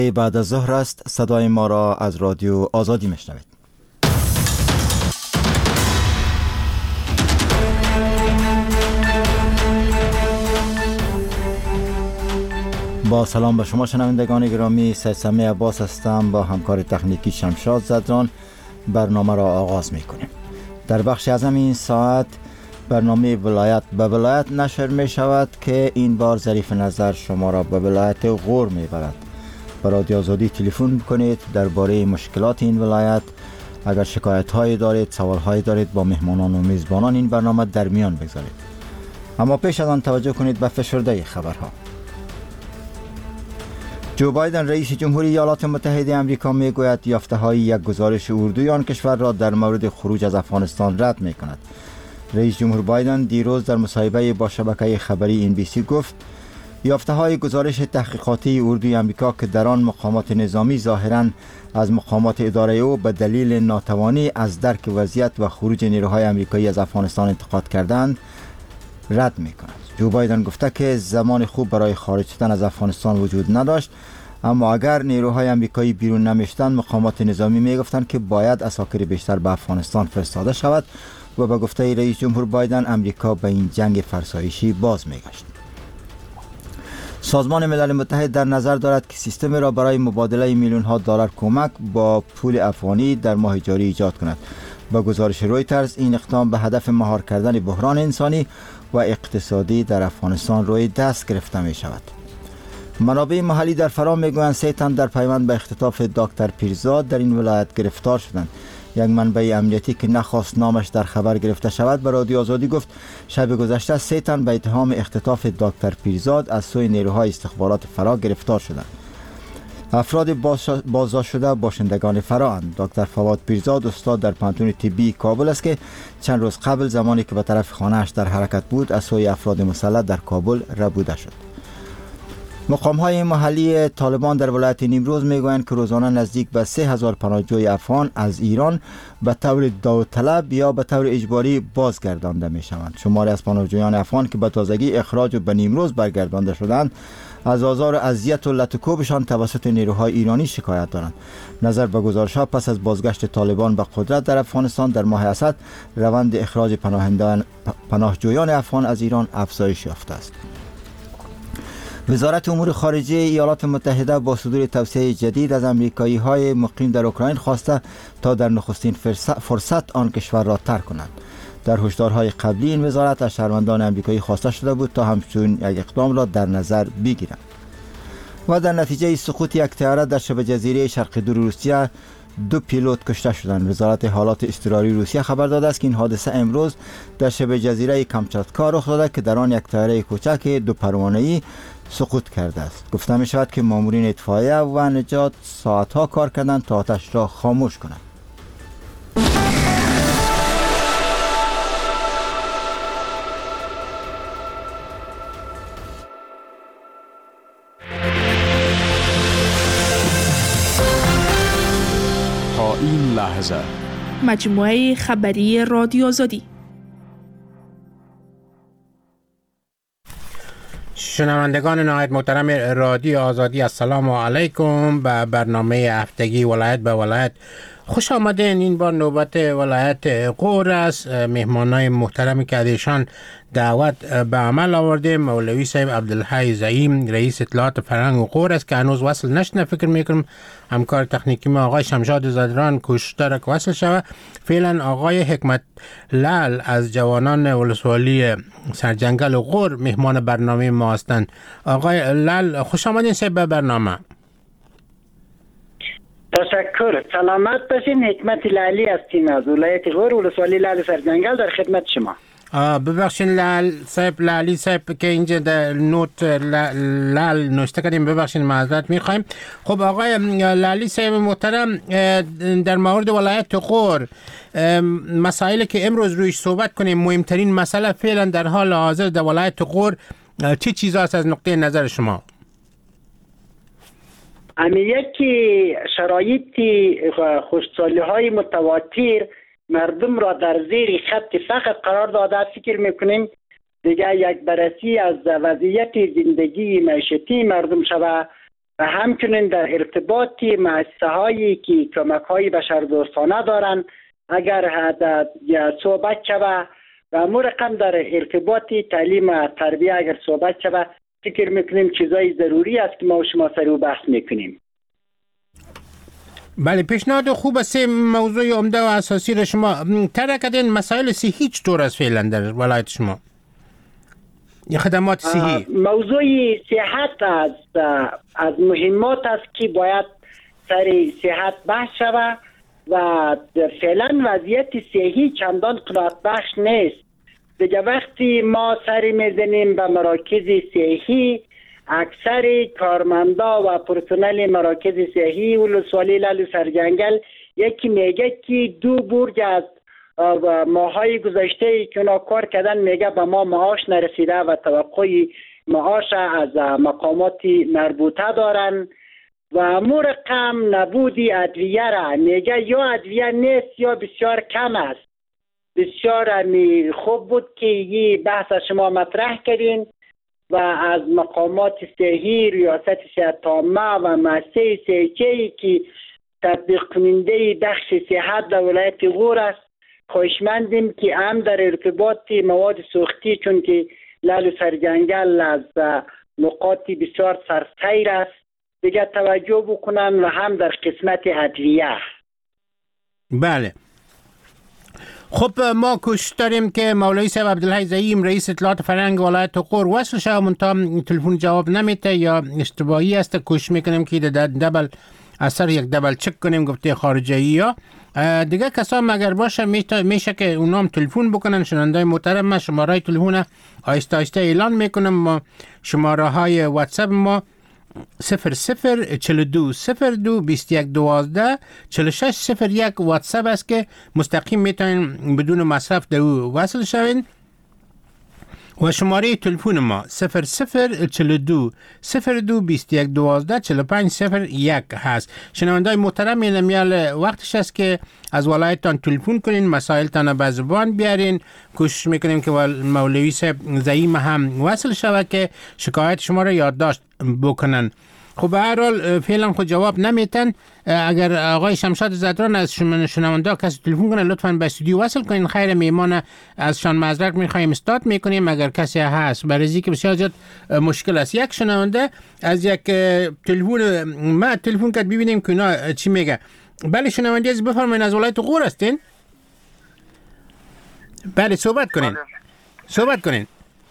بعد از ظهر است. صدای ما را از رادیو آزادی میشنوید. با سلام به شما شنوندگان گرامی، سید سمیع عباس هستم. با همکار تکنیکی شمشاد زدران برنامه را آغاز میکنیم. در بخش اعظم این ساعت برنامه ولایت به ولایت نشر می شود که این بار ظریف نظر شما را به ولایت غور می برد. به رادیو آزادی تلفن کنید درباره مشکلات این ولایت. اگر شکایت هایی دارید، سوال هایی دارید، با مهمانان و میزبانان این برنامه در میان بگذارید. اما پیش از آن توجه کنید به فشرده خبرها. جو بایدن رئیس جمهوری ایالات متحده آمریکا می گوید یافته های یک گزارش اردوی آن کشور را در مورد خروج از افغانستان رد می کند. رئیس جمهور بایدن دیروز در مصاحبه با شبکه خبری NBC گفت یافته های گزارش تحقیقاتی اردوی آمریکا که در آن مقامات نظامی ظاهراً از مقامات اداره او به دلیل ناتوانی از درک وضعیت و خروج نیروهای آمریکایی از افغانستان انتقاد کردند رد می کند. جو بایدن گفته که زمان خوب برای خارج شدن از افغانستان وجود نداشت، اما اگر نیروهای آمریکایی بیرون نمیشتند مقامات نظامی می گفتند که باید عساکر بیشتر به افغانستان فرستاده شود و به گفته رئیس جمهور بایدن امریکا به این جنگ فرسایشی باز می گشت. سازمان ملل متحد در نظر دارد که سیستمی را برای مبادله میلیون ها دلار کمک با پول افغانی در ماه جاری ایجاد کند. با گزارش رویترز این اقدام به هدف مهار کردن بحران انسانی و اقتصادی در افغانستان روی دست گرفته می شود. منابع محلی در فرا می گویند 3 تن در پیوند به اختطاف دکتر پیرزاد در این ولایت گرفتار شدند. یک منبع امنیتی که نخواست نامش در خبر گرفته شود به رادیو آزادی گفت شب گذشته 3 تن به اتهام اختطاف دکتر پیرزاد از سوی نیروهای استخبارات فرا گرفتار شدند. افراد بازداشت شده باشندگان فرااند. دکتر فواد پیرزاد استاد در پانتون طبی کابل است که چند روز قبل زمانی که به طرف خانه‌اش در حرکت بود از سوی افراد مسلح در کابل ربوده شد. مقام‌های محلی طالبان در ولایت نیمروز میگویند که روزانه نزدیک به 3000 پناهجوی افغان از ایران به طور داوطلب یا به طور اجباری بازگردانده میشوند. شماری از پناهجویان افغان که به تازگی اخراج و به نیمروز برگردانده شدند از آزار و اذیت و لطکوبشان توسط نیروهای ایرانی شکایت دارند. نظر به گزارش‌ها پس از بازگشت طالبان به قدرت در افغانستان در ماه اسد روند اخراج پناهجویان افغان از ایران افزایش یافته است. وزارت امور خارجه ایالات متحده با صدور توصیه جدید از امریکایی‌های مقیم در اوکراین خواسته تا در نخستین فرصت آن کشور را ترک کنند. در هشدارهای قبلی این وزارت از شهروندان امریکایی خواسته شده بود تا همچون یک اقدام را در نظر بگیرند. و در نتیجه سقوط یک طیاره در شبه جزیره شرق دور روسیه 2 پیلوت کشته شدند. وزارت حالات اضطراری روسیه خبر داده است که این حادثه امروز در شبه جزیره کامچاتکا رخ داده که در آن یک طیاره کوچک 2 پروانه‌ای سقوط کرده است. گفته می شود که مامورین اطفائیه و نجات ساعتها کار کردند تا آتش را خاموش کنند. تا این لحظه مجموعه خبری رادیو آزادی. شنوندگان نهایت محترم رادیو آزادی، السلام علیکم. به برنامه هفتگی ولایت به ولایت خوش آمدین. این بار نوبت ولایت غور است. مهمانای محترمی که ایشان دعوت به عمل آورده مولوی صاحب عبدالحی زعیم رئیس اطلاعات فرهنگ غور است که هنوز وصل نشده. فکر میکنم همکار تکنیکی ما آقای شمشاد زدران کوشش داره که وصل شود. فعلا آقای حکمت لال از جوانان ولسوالی سرجنگل غور مهمان برنامه ما هستند. آقای لال خوش آمدین صاحب به برنامه. تشکر. سلامت باشین. حکمت لالی هستیم از ولایت غور ولسوالی لال سرجنگل در خدمت شما. ببخشین لال صاحب لالی صاحب که اینجا در نوت لال نوشته کردیم، ببخشین معذرت میخوایم. خب آقای لالی صاحب محترم، در مورد ولایت غور مسائلی که امروز رویش صحبت کنیم، مهمترین مسئله فعلا در حال حاضر در ولایت غور چه چیزا است از نقطه نظر شما؟ یکی شرایط خشکسالی های متواتر مردم را در زیر خط فقر قرار داده. فکر میکنیم دیگه یک بررسی از وضعیت زندگی معیشتی مردم شود و همچنین در ارتباط مؤسسه هایی که کمک های بشردوستانه دارند اگر صحبت شود و مو رقم در ارتباط تعلیم و تربیه اگر صحبت شود فکر میکنیم چیزای ضروری است که ما و شما سر او بحث میکنیم. بله، پیشنهاد خوب است. موضوع عمده و اساسی را شما طرح کردین. مسائل صحی چطور است فعلا در ولایت شما؟ یا خدمات صحی؟ موضوع صحت از مهمات است که باید سر صحت بحث شود و فعلا وضعیت صحی چندان قناعت بخش نیست. دیگه وقتی ما سر میزنیم به مراکز صحی، اکثر کارمندا و پرسنل مراکز صحی ولسوالی لالو سرجنگل یکی میگه که 2 برج از ماهای گذشته که اونا کار کردن میگه به ما معاش نرسیده و توقع معاش از مقامات مربوطه دارن و مو رقم نبودی ادویه را میگه یا ادویه نیست یا بسیار کم است. بسیار خوب بود که یه بحث شما مطرح کردین و از مقامات صحی، ریاست صحت عامه و مؤسسه صحی که تطبیق کننده بخش صحت در ولایت غور است خواهشمندیم که هم در ارتباط مواد سوختی، چون که لالو سرجنگل از نقاط بسیار سرسیر است، دیگه توجه بکنن و هم در قسمت ادویه. بله، خب ما کوشش داریم که مولوی صاحب عبدالحی زعیم رئیس اطلاعات فرهنگ ولایت غور وصل شود، منتها تلفن جواب نمیده یا اشتباهی است. کوشش میکنیم که دبل اثر یک دبل چک کنیم گفته خارجی ها دیگه کسا مگر باشه میشه که اونام تلفن بکنن. شنوندای محترم، من شماره تلفن آهسته آهسته اعلان میکنم. ما شماره های واتساپ ما 0042 02 21 12 46 01 واتساپ است که مستقیم میتونین بدون مصرف در او وصل شوین و شماره تلفن ما 0042 02 21 12 45 01 هست. شنوندای محترم، این میال وقتش است که از ولایتان تلفن کنین، مسائلتان به زبان بیارین. کوشش میکنیم که مولوی صاحب زعیم هم وصل شود که شکایت شما را یادداشت بکنن. خب به هر حال فعلا خود جواب نمیتن. اگر آقای شمشاد زدران از شنونده کسی تلفن کنه لطفاً به استودیو وصل کنین. خیر میمان ازشان معذرت میخوایم، استاد میکنیم اگر کسی هست، برای که بسیار زیاد مشکل است. یک شنونده از یک تلفن ما تلفن کرد، ببینیم که اینا چی میگه. بله شنونده از بفرمایید، از ولایت غور هستین؟ بله صحبت کنین.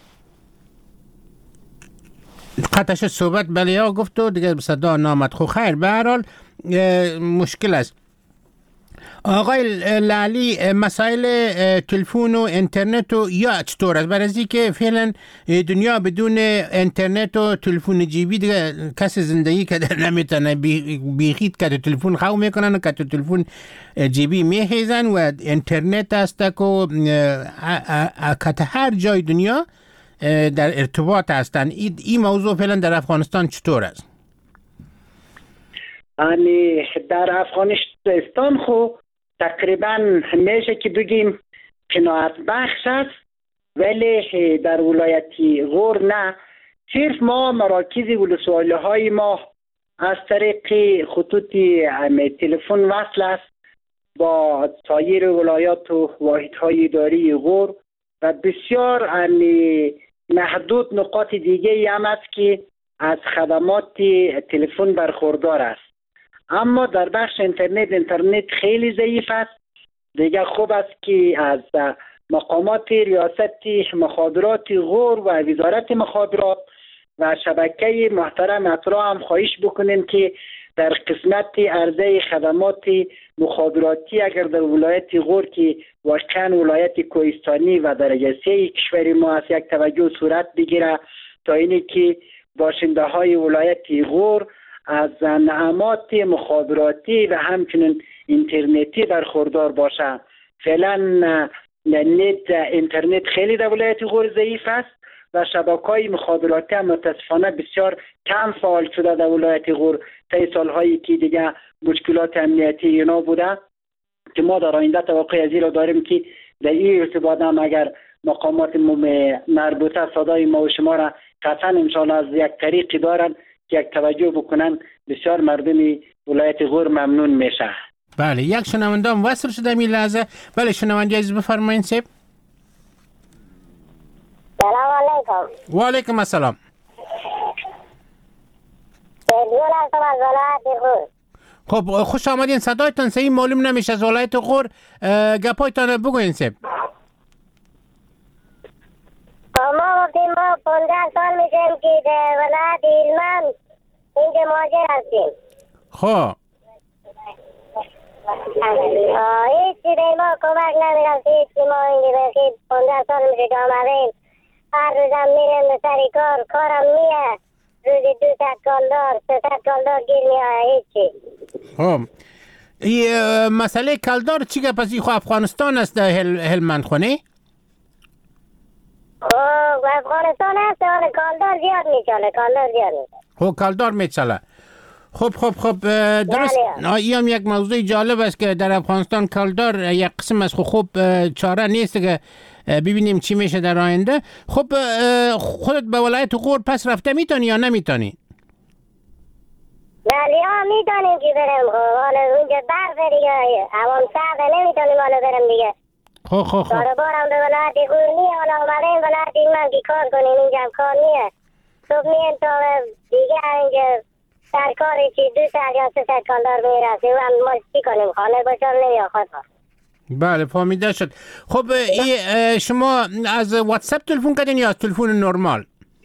قطعش صحبت بله ها گفت و دیگه صدا نامد. خو خیر، به هر حال مشکل است. آقای لالی، مسائل تلفن و اینترنت و یا چطور است؟ برای که فعلا دنیا بدون اینترنت و تلفن جیبی دیگه کسی زندگی کرده نمیتونه. بیخید که تلفن خو میکنن و که تلفن جیبی میخیزن و اینترنت است که هر جای دنیا در ارتباط هستن. این موضوع فعلا در افغانستان چطور است؟ در افغانستان خو تقریبا میشه که بگیم قناعت بخش است، ولی در ولایت غور نه. صرف ما مراکز ولسوالی های ما از طریق خطوط تلفن وصل است با سایر ولایات و واحدهای اداری غور و بسیار محدود نقاط دیگه هم است که از خدمات تلفن برخوردار است. اما در بخش اینترنت خیلی ضعیف است. دیگه خوب است که از مقامات ریاست مخابرات غور و وزارت مخابرات و شبکه محترم اطراع هم خواهش بکنیم که در قسمت عرضه خدمات مخابراتی اگر در ولایت غور که واقعا ولایت کوهستانی و درجه 3 کشور ما است یک توجه صورت بگیره تا اینی که باشنده های ولایت غور از نعمات مخابراتی و همچنین اینترنتی برخوردار باشه. فعلا اینترنت خیلی در ولایت غور ضعیف است و شبکه‌های مخابراتی هم متاسفانه بسیار کم فعال شده در ولایت غور طی سالهایی که دیگه مشکلات امنیتی اینا بوده که ما در آینده توقع از این را داریم که در این ارتباط هم اگر مقامات مربوطه صدای ما و شما را قطعا انشاءالله از یک طریقی دارن که یک توجه بکنن بسیار مردم ولایت غور ممنون میشه. بله یک شنونده هم وصل شده می لحظه. بله شنونده عزیز بفرمایید سیب. سلام علیکم. و علیکم السلام. سیدگل هستم از ولایت غور. خب خوش آمدین. صدایتان صحیح معلوم نمیشه از ولایت غور. گپایتان بگوین سیب. ما گفتیم ما 15 سال میشیم که در ولایت هلمند اینجا مهاجر هستیم. خب هیچ چی به ما کمک نمیرسید که ما اینجا بخید 15 سال میشه که آمدیم. هر روزم میریم به سری کارم میه روزی 200 کالدار 300 کالدار گیر میه هیچی. خب این مسئله کلدار چی گپ است؟ خب افغانستان است هلمند خونه؟ افغانستان هست ولی کالدار زیاد میچاله. خب کلدار میچاله. خب درست. این هم یک موضوع جالب است که در افغانستان کلدار یک قسم است. خب چاره نیست که ببینیم چی میشه در آینده. خب خودت به ولایت غور پس رفته میتونی یا نمیتونی؟ بله میتونیم که بریم. حالا اونجا برف دیگه هوام سرده نمیتونیم حالا بریم دیگه. خب کاربارم به ولایت غور نیه. حالا اومدیم ولایت هلمند که کار کنیم. اینجا هم کار نیه. صبح مییم تا دیگه اینجا سرکاری که 200 یا 300 کالدار میرسه و هم ما چی کنیم؟ خانه باشم نمیاد خواهد. بله فهمیده شد. خب شما از واتساپ تلفن کردین یا از تلفن نرمال؟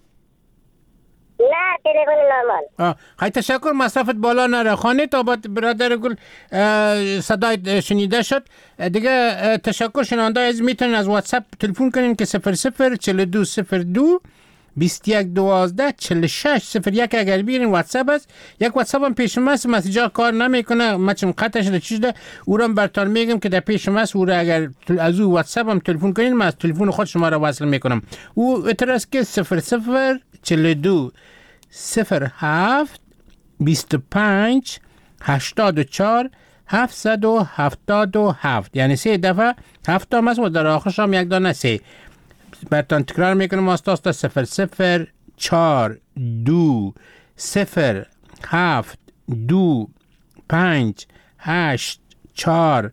نه تلفن نرمال. خیلی تشکر. مصرفت بالا نره. خانه تا برادر گل صدای شنیده شد دیگه. تشکر. شنونده از میتونین از واتساپ تلفن کنین که 004202 2112 46 01 اگر بیرین واتساپ است. یک واتساپ هم پیشم است مسیجا کار نمیکنه. من چون قطع شده چیزده او را براتون میگم که در پیشم است. او را اگر از او واتساپ هم تلفن کنین من از تلفن خود شما را وصل میکنم. او اتراس که 0042 07 25 84 777 یعنی 3 دفعه 7 هم است و در آخرش هم یک دانه 3. براتون تکرار میکنم. آستا 0042 07 25 84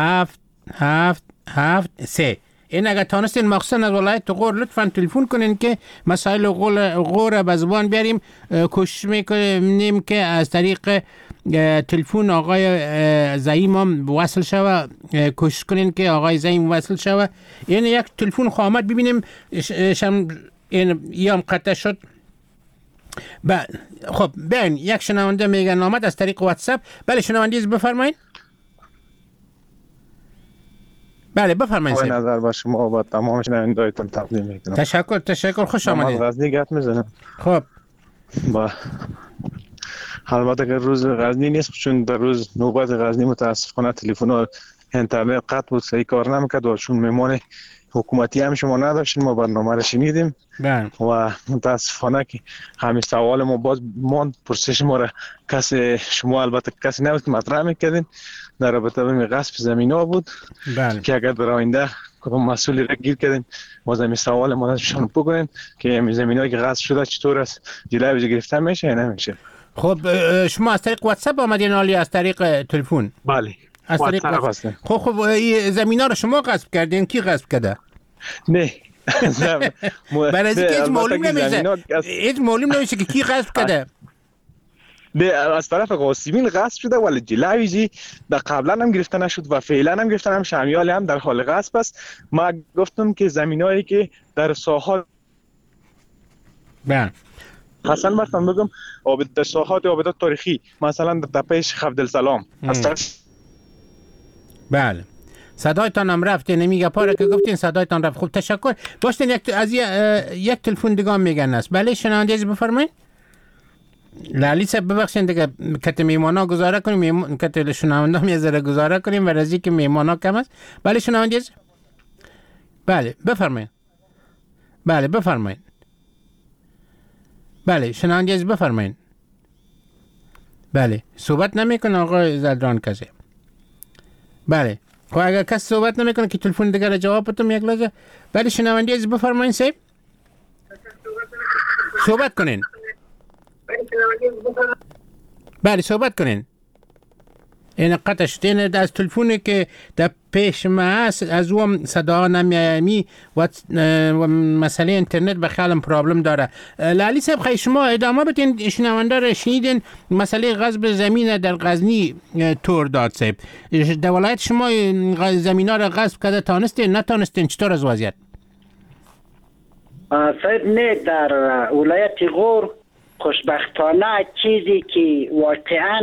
777 این اگر تانستین مخصوصا از ولایت غور لطفا تلفن کنین که مسائل غور به زبان بیاریم. کوشش میکنیم که از طریق تلفن آقای زعیم هم وصل شوه. کوشش کنین که آقای زعیم وصل شوه. این یک تلفن خواهد ببینیم این هم قطع شد. خب بین یک شنونده میگن آمد از طریق واتساپ. بله شنونده بفرمایید. بله بفرمایید. با نظر با شما با تمام شنونده‌هایتون تقدیم میکنم. تشکر. خوش آمدید. غزنی گپ میزنم. خب با البته که روز غزنی نیست چون در روز نوبت غزنی متاسفانه تلفن و اینترنت قطع بود سعی کار نمیکرد و چون میمون حکومتی هم شما نداشتیم ما برنامه رو شنیدیم و متاسفانه که همین سوال ما باز ماند. پرسش ما را کسی شما البته کسی نبود که مطرح میکردین در رابطه با غصب زمین ها بود. که اگر در آینده کدام مسئولی را گیر کردین باز همین سوال ما نشان بکنین که همین زمین هایی که غصب شده چطور است جلوی گرفته میشه یا نمیشه. خب شما از طریق واتساپ آمدین عالی از طریق تلفن؟ بله از طریق واتساپ. خب زمینا رو شما غصب کردین؟ کی غصب کرده؟ نه برای اینکه هیچ معلوم نمیشه. هیچ معلوم نمیشه که کی غصب کرده. نه از طرف قاسمین غصب شده ولی جلویجی در قبلا هم گرفته نشد و فعلا هم گرفتن هم شمیال هم در حال غصب است. ما گفتم که زمینایی که در ساحات مثلا براتون بگم در ساحات آبادات تاریخی مثلا در تپه شیخ عبدالسلام بله صدایتان هم رفته نمیگه پاره که گفتین صدایتان رفت. خب تشکر. باشتین یک تلفن دیگه میگن است. بله شنونده از بفرمایید. لالی صاحب ببخشید دیگه کت میمانا گزاره کنیم کت شنونده هم یه ذره گزاره کنیم و رازی که میمانا کم است. بله شنونده از بله بفرمایید. بله بفرمایید. بله شنونده از بفرمایید. بله صحبت نمیکنه آقای زلدران کسی. بله خب اگر کسی صحبت نمیکنه که تلفن دیگر جواب بدم یک لحظه. بله شنونده از بفرمایید صاحب. صحبت کنین. بله صحبت کنین. این قطع شدین از تلفونی که در پیش ما هست از اون صدا نمیامی و مسئله اینترنت به خیالم پرابلم داره. لالی صاحب خیلی شما ادامه بتین، شنونده را شنیدین مسئله غصب زمین در غزنی طور داد صاحب. در ولایت شما زمین ها را غصب کرده، تانستین نتانستین؟ چطور از وضعیت؟ صاحب نه، در ولایت غور خوشبختانه چیزی که واقعا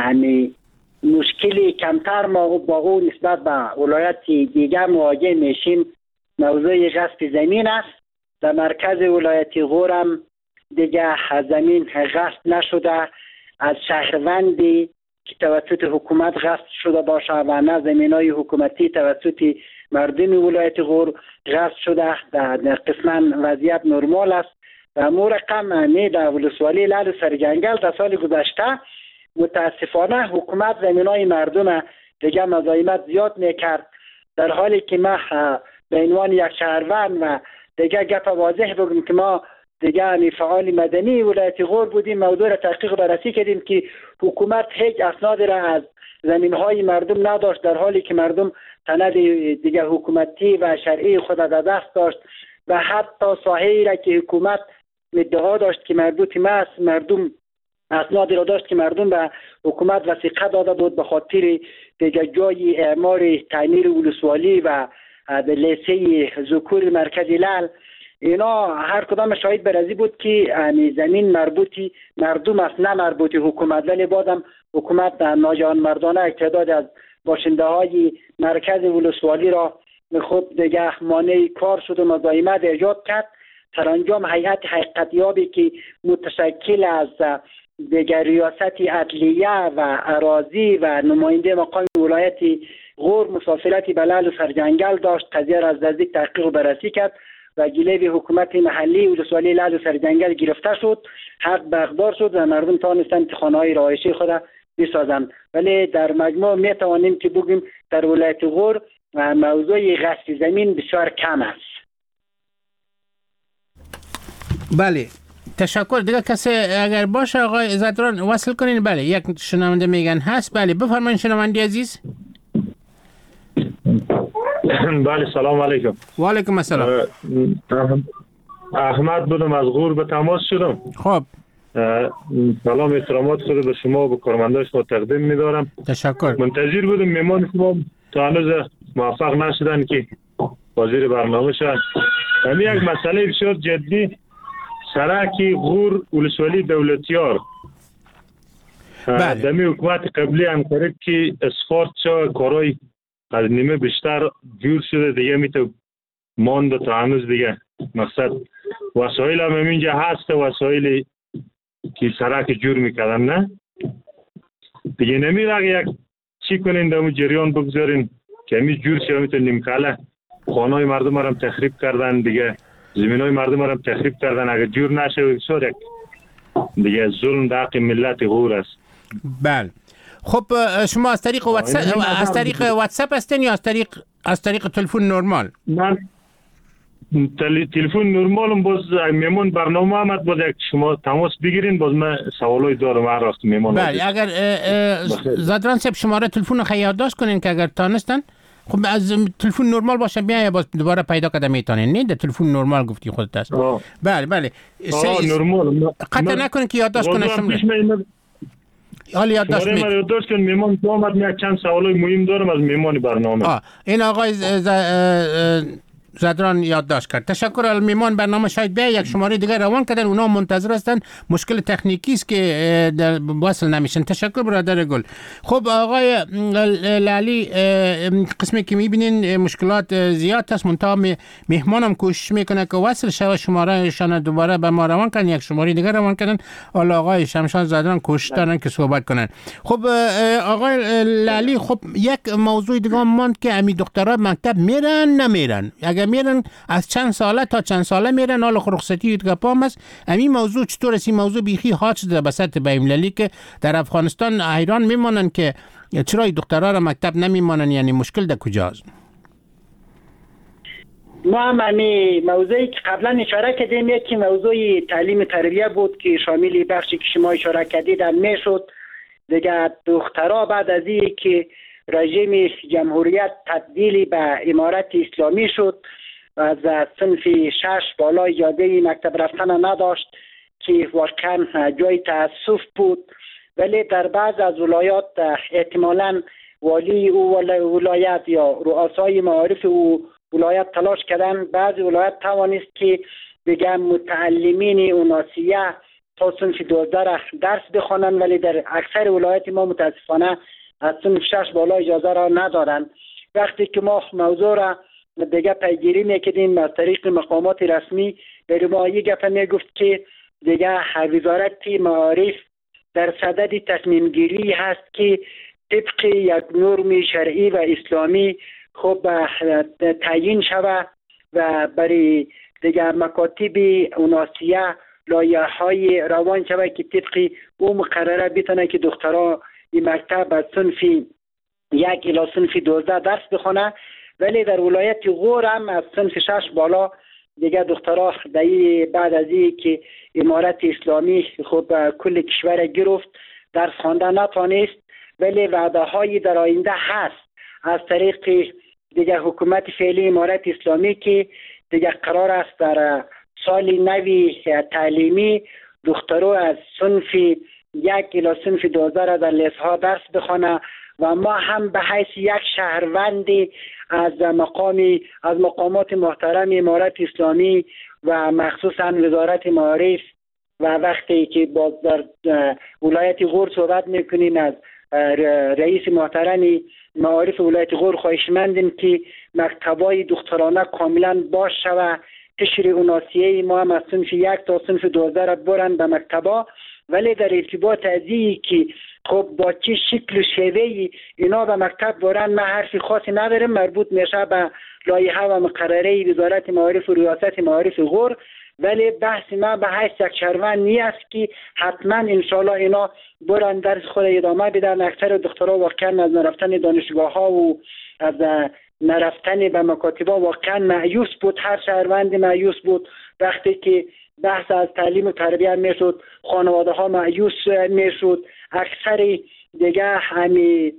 مشکلی کمتر ما با او نسبت به ولایت دیگر مواجه میشیم موضوع غصب زمین است. در مرکز ولایت غور هم دیگه زمین غصب نشده، از شهروندی که توسط حکومت غصب شده باشه و نه زمینای حکومتی توسط مردم ولایت غور غصب شده. در قسما وضعیت نرمال است. و مو رقم در ولسوالی لعل سرجنگل در سال گذشته متاسفانه حکومت زمینای مردم دیگه مزاحمت زیاد میکرد، در حالی که ما به عنوان یک شهروند و دیگه گپ واضح بگم که ما دیگه فعال مدنی ولایت غور بودیم، موضوع را تحقیق بررسی کردیم که حکومت هیچ اسنادی را از زمینهای مردم نداشت، در حالی که مردم سند دیگه حکومتی و شرعی خود در دست داشت و حتی ساحه‌ای را که حکومت ادعا داشت که مربوط است، مردم اسنادی را داشت که مردم به حکومت وثیقه داده بود به خاطر دیگه جای اعمار تعمیر ولسوالی و لیسه ذکور مرکز لعل. اینا هر کدام شاهد برازی بود که زمین مربوطی مردم است نه مربوط حکومت، ولی بعدم حکومت ناجان مردانه اقتداد از باشنده های مرکز ولسوالی را خود دیگه مانع کار شد و مزاحمت ایجاد کرد. سرانجام هیئت حقیقتیابی که متشکل از دیگر ریاست عدلیه و اراضی و نماینده مقام ولایت غور مسافرتی به لعل و سرجنگل داشت، قضیه را از نزدیک تحقیق و بررسی کرد و جلوی حکومت محلی ولسوالی لعل و سرجنگل گرفته شد، حق برخدار شد و مردم توانستند خانه‌های رهایشی خود بسازند. ولی در مجموع می توانیم که بگیم در ولایت غور موضوع غصب زمین بسیار کم است. بله تشکر. دیگه کسی اگر باشه آقای زدران وصل کنین. بله یک شنونده میگن هست. بله بفرمایید شنونده عزیز. بله سلام علیکم. و علیکم السلام. احمد بودم از غور به تماس شدم. خب سلام احترامات خود به شما و به کارمندان شما تقدیم می‌دارم. تشکر. منتظر بودم میمان شما تا هنوز موفق نشدن که حاضر برنامه شدن. همین یک مسئله بسیار جدی، سرک غور ولسوالی دولتیار دمی حکومت قبلی هم کرد که اسفارت شد، کارهای از نیمه بیشتر جور شده دیگه میتو مانده تا هنوز دیگه. مقصد وسایل هم اینجا هست، وسایلی که سرک جور میکردن نه دیگه نمیره یک چی کنین دمو جریان بگذارین که همین جور شده. میتو نیمکاله خانه‌های مردم هم تخریب کردن دیگه، زمینای مردم هم تخریب کردن. اگر جور نشه یک دیگه ظلم در حق ملت غور است. بله خب شما از طریق واتساپ هستین یا از طریق تلفن نرمال؟ من تلفن نرمالم. باز میمون برنامه آمد باز یک شما تماس بگیرین، باز من سوالای دارم هر وقت میمون. بله اگر زدران صاحب شماره تلفن رو یادداشت کنین که اگر تانستن خب از تلفن نرمال باشه بیا باز دوباره پیدا کده میتونین. نه ده تلفن نرمال گفتی خودت است. بله نرمال قطع نکنین که یادداشت کنه شما. حالا یادداشت میکنم. من یادداشت کنم میمان تو آمد یک چند سوالای مهم دارم از میمان برنامه. این آقای زدران یادداشت کرد. تشکر. المیمان برنامه شاید بیا یک شماره دیگه روان کردن، اونا منتظر هستن، مشکل تکنیکی است که وصل نمیشن. تشکر برادر گل. خب آقای لالی قسمی که میبینین مشکلات زیاد هست، منتها مهمانم کوشش میکنه که وصل شوه شماره شان دوباره به ما روان کردن، یک شماره دیگه روان کردن. حالا آقای شمشاد زدران کوشش دارن که صحبت کنن. خب آقای لالی خب یک موضوع دیگه ماند که امی دخترها مکتب میرن نمیرن، اگر میرن از چند ساله تا چند ساله میرن، حالا رخصتی گپام است. همین موضوع چطور است؟ این موضوع بیخی حاج شده به سطح بین‌المللی که در افغانستان حیران میمونن که چرا دخترها را مکتب نمیمانن، یعنی مشکل در کجاست؟ ما هم موضوعی که قبلا اشاره کردیم یکی موضوع تعلیم تربیه بود که شامل بخشی که شما اشاره کردید میشد. دیگه دخترها بعد از این که رژیم جمهوریت تبدیل به امارت اسلامی شد از صنف 6 بالا اجازه مکتب رفتن نداشت که واقعا جای تاسف بود، ولی در بعض از ولایات احتمالاً والی او ولایت یا رؤسای معارف او ولایت تلاش کردن، بعضی ولایت توانست که دیگه متعلمین اوناسیه تا صنف 12 را درس بخوانند، ولی در اکثر ولایت ما متاسفانه از صنف 6 بالا اجازه را ندارند. وقتی که ما موضوع را دیگه پیگیری میکردیم از طریق مقامات رسمی، در ما یک گپ میگفت که دیگه وزارت معارف در صدد تصمیم گیری هست که طبق یک نرم شرعی و اسلامی خوب تعیین شود و برای دیگر مکاتب اوناسیه لایحه های روان شود که طبق او مقرره بتونه که دخترها این مکتب از صنف 1 الی صنف 12 درس بخونه، ولی در ولایت غور هم از صنف 6 بالا دیگه دخترها بعد از این که امارت اسلامی خب کل کشور گرفت درس خواندن نتوانست، ولی وعده هایی در آینده هست از طریق دیگه حکومت فعلی امارت اسلامی که دیگه قرار است در سال نوی تعلیمی دخترها از صنف 1 الی صنف 12 را در لیسها درس بخونه و ما هم به حیث یک شهروندی از مقامات محترم امارت اسلامی و مخصوصا وزارت معارف و وقتی که باز در ولایت غور صحبت میکنیم از رئیس محترم معارف ولایت غور خواهشمندیم که مکتبای دخترانه کاملا باز شود، قشر اوناسیه ما هم از صنف 1 تا صنف 12 را برن به مکتبا، ولی در ارتباط از این که خب با چه شکل و شیوهی اینا به مکتب برن ما حرفی خاصی نداریم، مربوط میشه به لایحه و مقرره وزارت معارف و ریاست معارف غور، ولی بحث ما به حیث یک شهروند نیست که حتما انشالله اینا برن درس خود ادامه بدن. اکثر دخترها واقعا از نرفتن دانشگاه ها و از نرفتن به مکاتب ها واقعا مایوس بود، هر شهروند مایوس بود. وقتی که بحث از تعلیم و تربیت میشد خانواده ها مایوس میشد، اکثر دیگه همین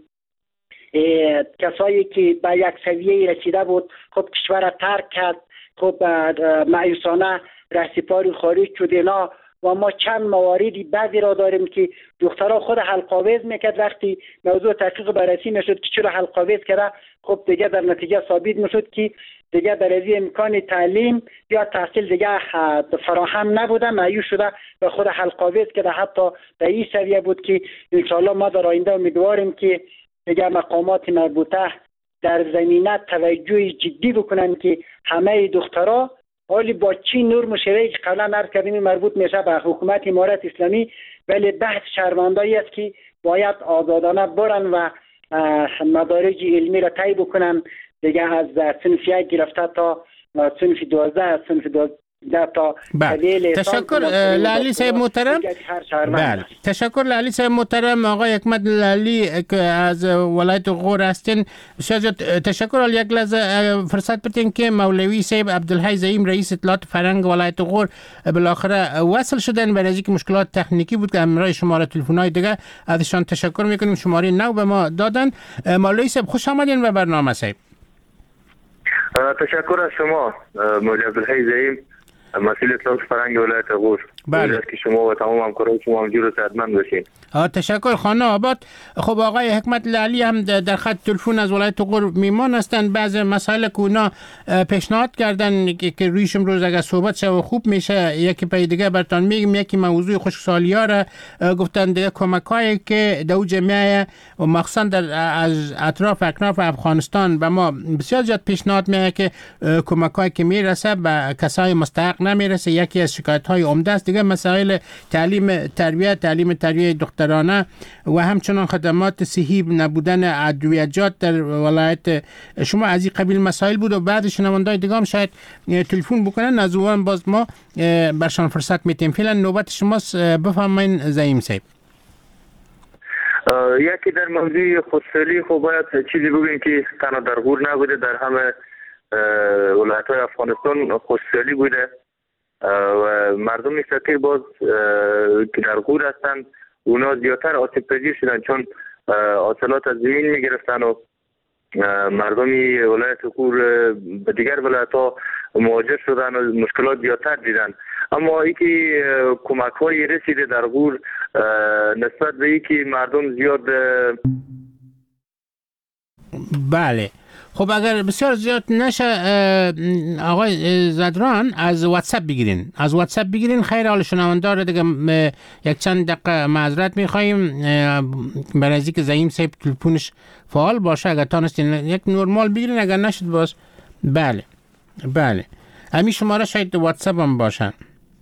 کسایی که به یک سویه رسیده بود خب کشور را ترک کرد، خب مایوسانه رهسپار خارج شد اینا. و ما چند مواردی بعضی را داریم که دخترها خود حلقاویز میکرد، وقتی موضوع تحقیق بررسی میشد که چرا حلقاویز کرده خب دیگه در نتیجه ثابت میشد که دیگه در از امکان تعلیم یا تحصیل دیگه فراهم نبوده، مایوس شده و خود حلقاویز کرده. حتی در این سویه بود که انشاءالله ما در آینده امیدواریم که دیگه مقامات مربوطه در زمینه توجه جدی بکنن که همه دخترها حالی با چی نرم و شرعی که قبلا عرض کردیم مربوط میشه به حکومت امارت اسلامی، ولی بحث شهروندایی است که باید آزادانه برن و مدارج علمی را طی بکنن دیگه از صنف 1 گرفته تا صنف 12 از صنف 12 تا تشکر لالی صاحب محترم. بله تشکر لالی صاحب محترم. آقای حکمت لالی که از ولایت غور هستین بسیار تشکر. یک لحظه فرصت بدین که مولوی صاحب عبدالحی زعیم رئیس اطلاعات فرهنگ ولایت غور بالاخره وصل شدن، برای اینکه مشکلات تکنیکی بود که همراه شماره تلفن‌های دیگه ازشان تشکر میکنیم، شماره نو به ما دادن. مولوی صاحب خوش آمدین به برنامه صاحب. تشکر از شما مولوی عبدالحی زعیم مسئول اطلاعات فرهنگ ولایت غور. بله که شما و تمام همکاران شما همجور و صحتمند باشین. تشکر خانه آباد. خب آقای حکمت لالی هم در خط تلفن از ولایت غور میمان هستند. بعض مسائل که اونا پیشنهاد کردن که رویش امروز اگر صحبت شد خوب میشه یکی پای دیگه براتون میگم. یکی موضوع خشکسالی ها را گفتن دیگه کمکایی که دو جمعیه و مخصوصا در از اطراف اکناف افغانستان به ما بسیار زیاد پیشنهاد میاد که کمکایی که میرسه به کسای مستحق نمیرسه. یکی از شکایت های عمده است. دیگه مسائل تعلیم تربیت دخترانه و همچنان خدمات صحی نبودن ادویه‌جات در ولایت شما از این قبیل مسائل بود و بعد شنوندای دیگه هم شاید تلفن بکنن از اون باز ما برشان فرصت میتیم. فعلا نوبت شماست، بفرمایین زعیم صاحب. یکی در موضوع خودسالی خب باید چیزی بگیم که تنها در غور نبوده، در همه ولایت‌های افغانستان خشکسالی بوده و مردم فقیر باز که در غور هستند اونا زیادتر آسیب پذیر شدن، چون حاصلات از زمین میگرفتن و مردمی ولایت غور به دیگر ولایت‌ها مهاجر شدن و مشکلات زیادتر دیدن. اما اینکه کمک‌هایی رسیده در غور نسبت به اینکه مردم زیاد بله. خب اگر بسیار زیاد نشه آقای زدران از واتساپ بگیرین خیر حال شنونده را دیگه یک چند دقیقه معذرت میخواییم برای از اینکه زعیم صاحب تلفنش فعال باشه. اگر تانستین یک نورمال بگیرین، اگر نشد باز بله همین شماره شاید واتساپ هم باشن.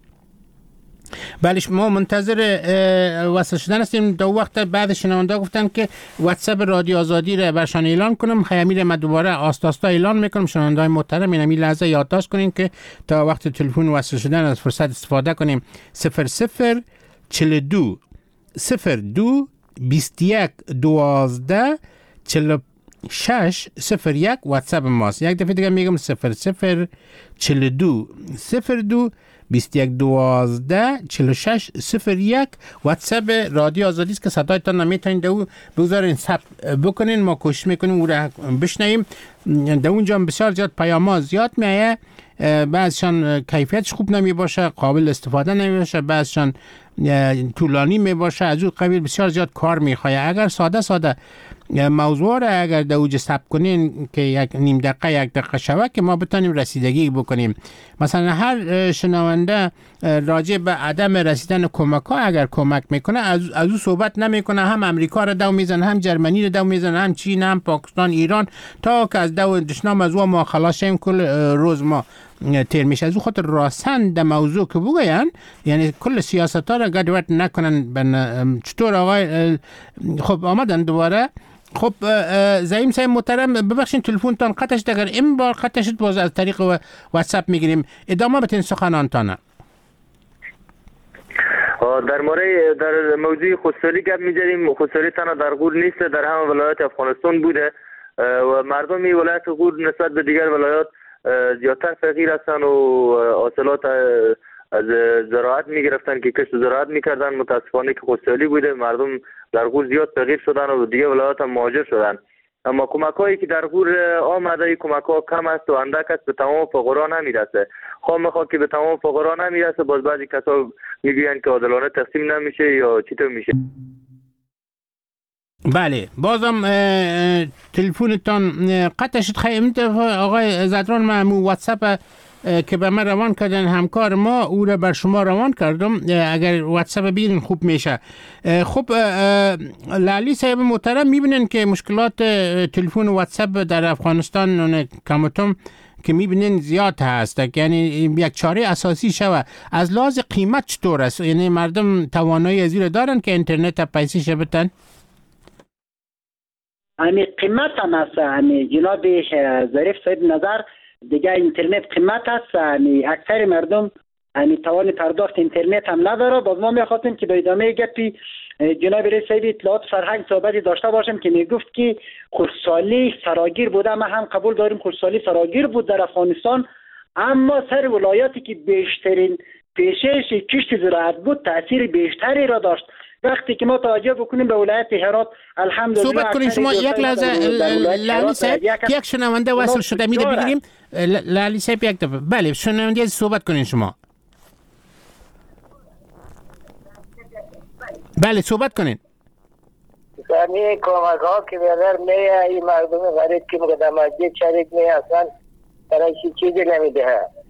بله ما منتظر وصل شدن هستیم. دو وقت بعد شنونده گفتن که واتساپ رادیو آزادی را برشان اعلان کنم. خیلی ما دوباره آستاستا اعلان میکنم. شنونده های محترم این لحظه یادداشت کنین که تا وقت تلفن وصل شدن از فرصت استفاده کنیم. 00 42 02 21 12 46 01 واتساپ ماست. یک دفعه دیگه میگم 00 42 02 21 12 46 01 واتساپ رادیو آزادی است که صدایتان نمیتونید دو بگذارین ثبت بکنین. ما کوشش میکنیم او را بشنویم. در اونجا بسیار زیاد پیام‌ها زیاد میایه، بعضشان کیفیتش خوب نمی باشه، قابل استفاده نمی باشه، بعضشان طولانی می باشه، از اون قبیل بسیار زیاد کار میخواد. اگر ساده موضوع را اگر در اوج ثبت کنین که یک نیم دقیقه یک دقیقه شوه که ما بتونیم رسیدگی بکنیم. مثلا هر شنونده راجع به عدم رسیدن کمک ها اگر کمک میکنه از او صحبت نمیکنه، هم امریکا را دو میزنه، هم جرمنی را دو میزنه، هم چین، هم پاکستان، ایران، تا که از دو دشنام از ما خلاص شیم کل روز ما تیر میشه. از او خاطر راستن در موضوع که بگوین، یعنی کل سیاست ها را گدوت نکنن. چطور آقای خب آمدن دوباره؟ خب زعیم صاحب محترم ببخشید تلفنتان قطع شد. اگر این بار قطع شد باز از طریق واتساپ میگیریم. ادامه بدین سخنانتان. در مورد در موضوع خودسالی گپ می‌زدیم. خودسالی تنها در غور نیست، در همه ولایات افغانستان بوده و مردم ولایت غور نسبت به دیگر ولایات زیادتر فقیر هستند و حاصلات از زراعت میگرفتن که کشت زراعت میکردن. متاسفانه که خودسالی بوده، مردم در غور زیاد فقیر شدن و دیگه ولایات هم مهاجر شدن. اما کمک هایی که در غور آمده کمک ها کم است و اندک است، به تمام فقرا نمیرسه. خواه میخواد که به تمام فقرا نمیرسه، باز بعضی کسا میگوین که عادلانه تقسیم نمیشه یا چطور میشه. بله بازم تلفنتان قطع شد. خیلی آقای زدران من واتساپ که به من روان کردن همکار ما او را بر شما روان کردم. اگر واتساپ بگیرین خوب میشه. خب لالی صاحب محترم میبینن که مشکلات تلفن و واتساپ در افغانستان کمتم که میبینین زیاد هست، یعنی یک چاره اساسی شوه. از لحاظ قیمت چطور است؟ یعنی مردم توانایی از این دارن که اینترنت پیسه شبتن؟ همین قیمت هم است. همین جناب ظریف صاحب نظر دیگه اینترنت قیمت است. اکثر مردم توان پرداخت اینترنت هم نداره. باز ما میخواستیم که به ادامه گپی جناب رئیس صاحب اطلاعات فرهنگ صحبتی داشته باشیم که میگفت که خشکسالی فراگیر بوده. ما هم قبول داریم خشکسالی فراگیر بود در افغانستان، اما سر ولایاتی که بیشترین پیشش کشت زراعت بود تاثیر بیشتری را داشت. وقتی که ما توجه بکنیم به ولایت هرات الحمدلله صحبت کنیم. شما یک لحظه لالی صاحب یک شنونده وصل شده میده بگیریم. لالی صاحب یک دفعه. بله شنونده صحبت کنین شما. بله صحبت کنین. زمین کمک ها که بیادر میه این مردم غریب که مقدماتی شریک میه اصلا برای چیزی نمیده.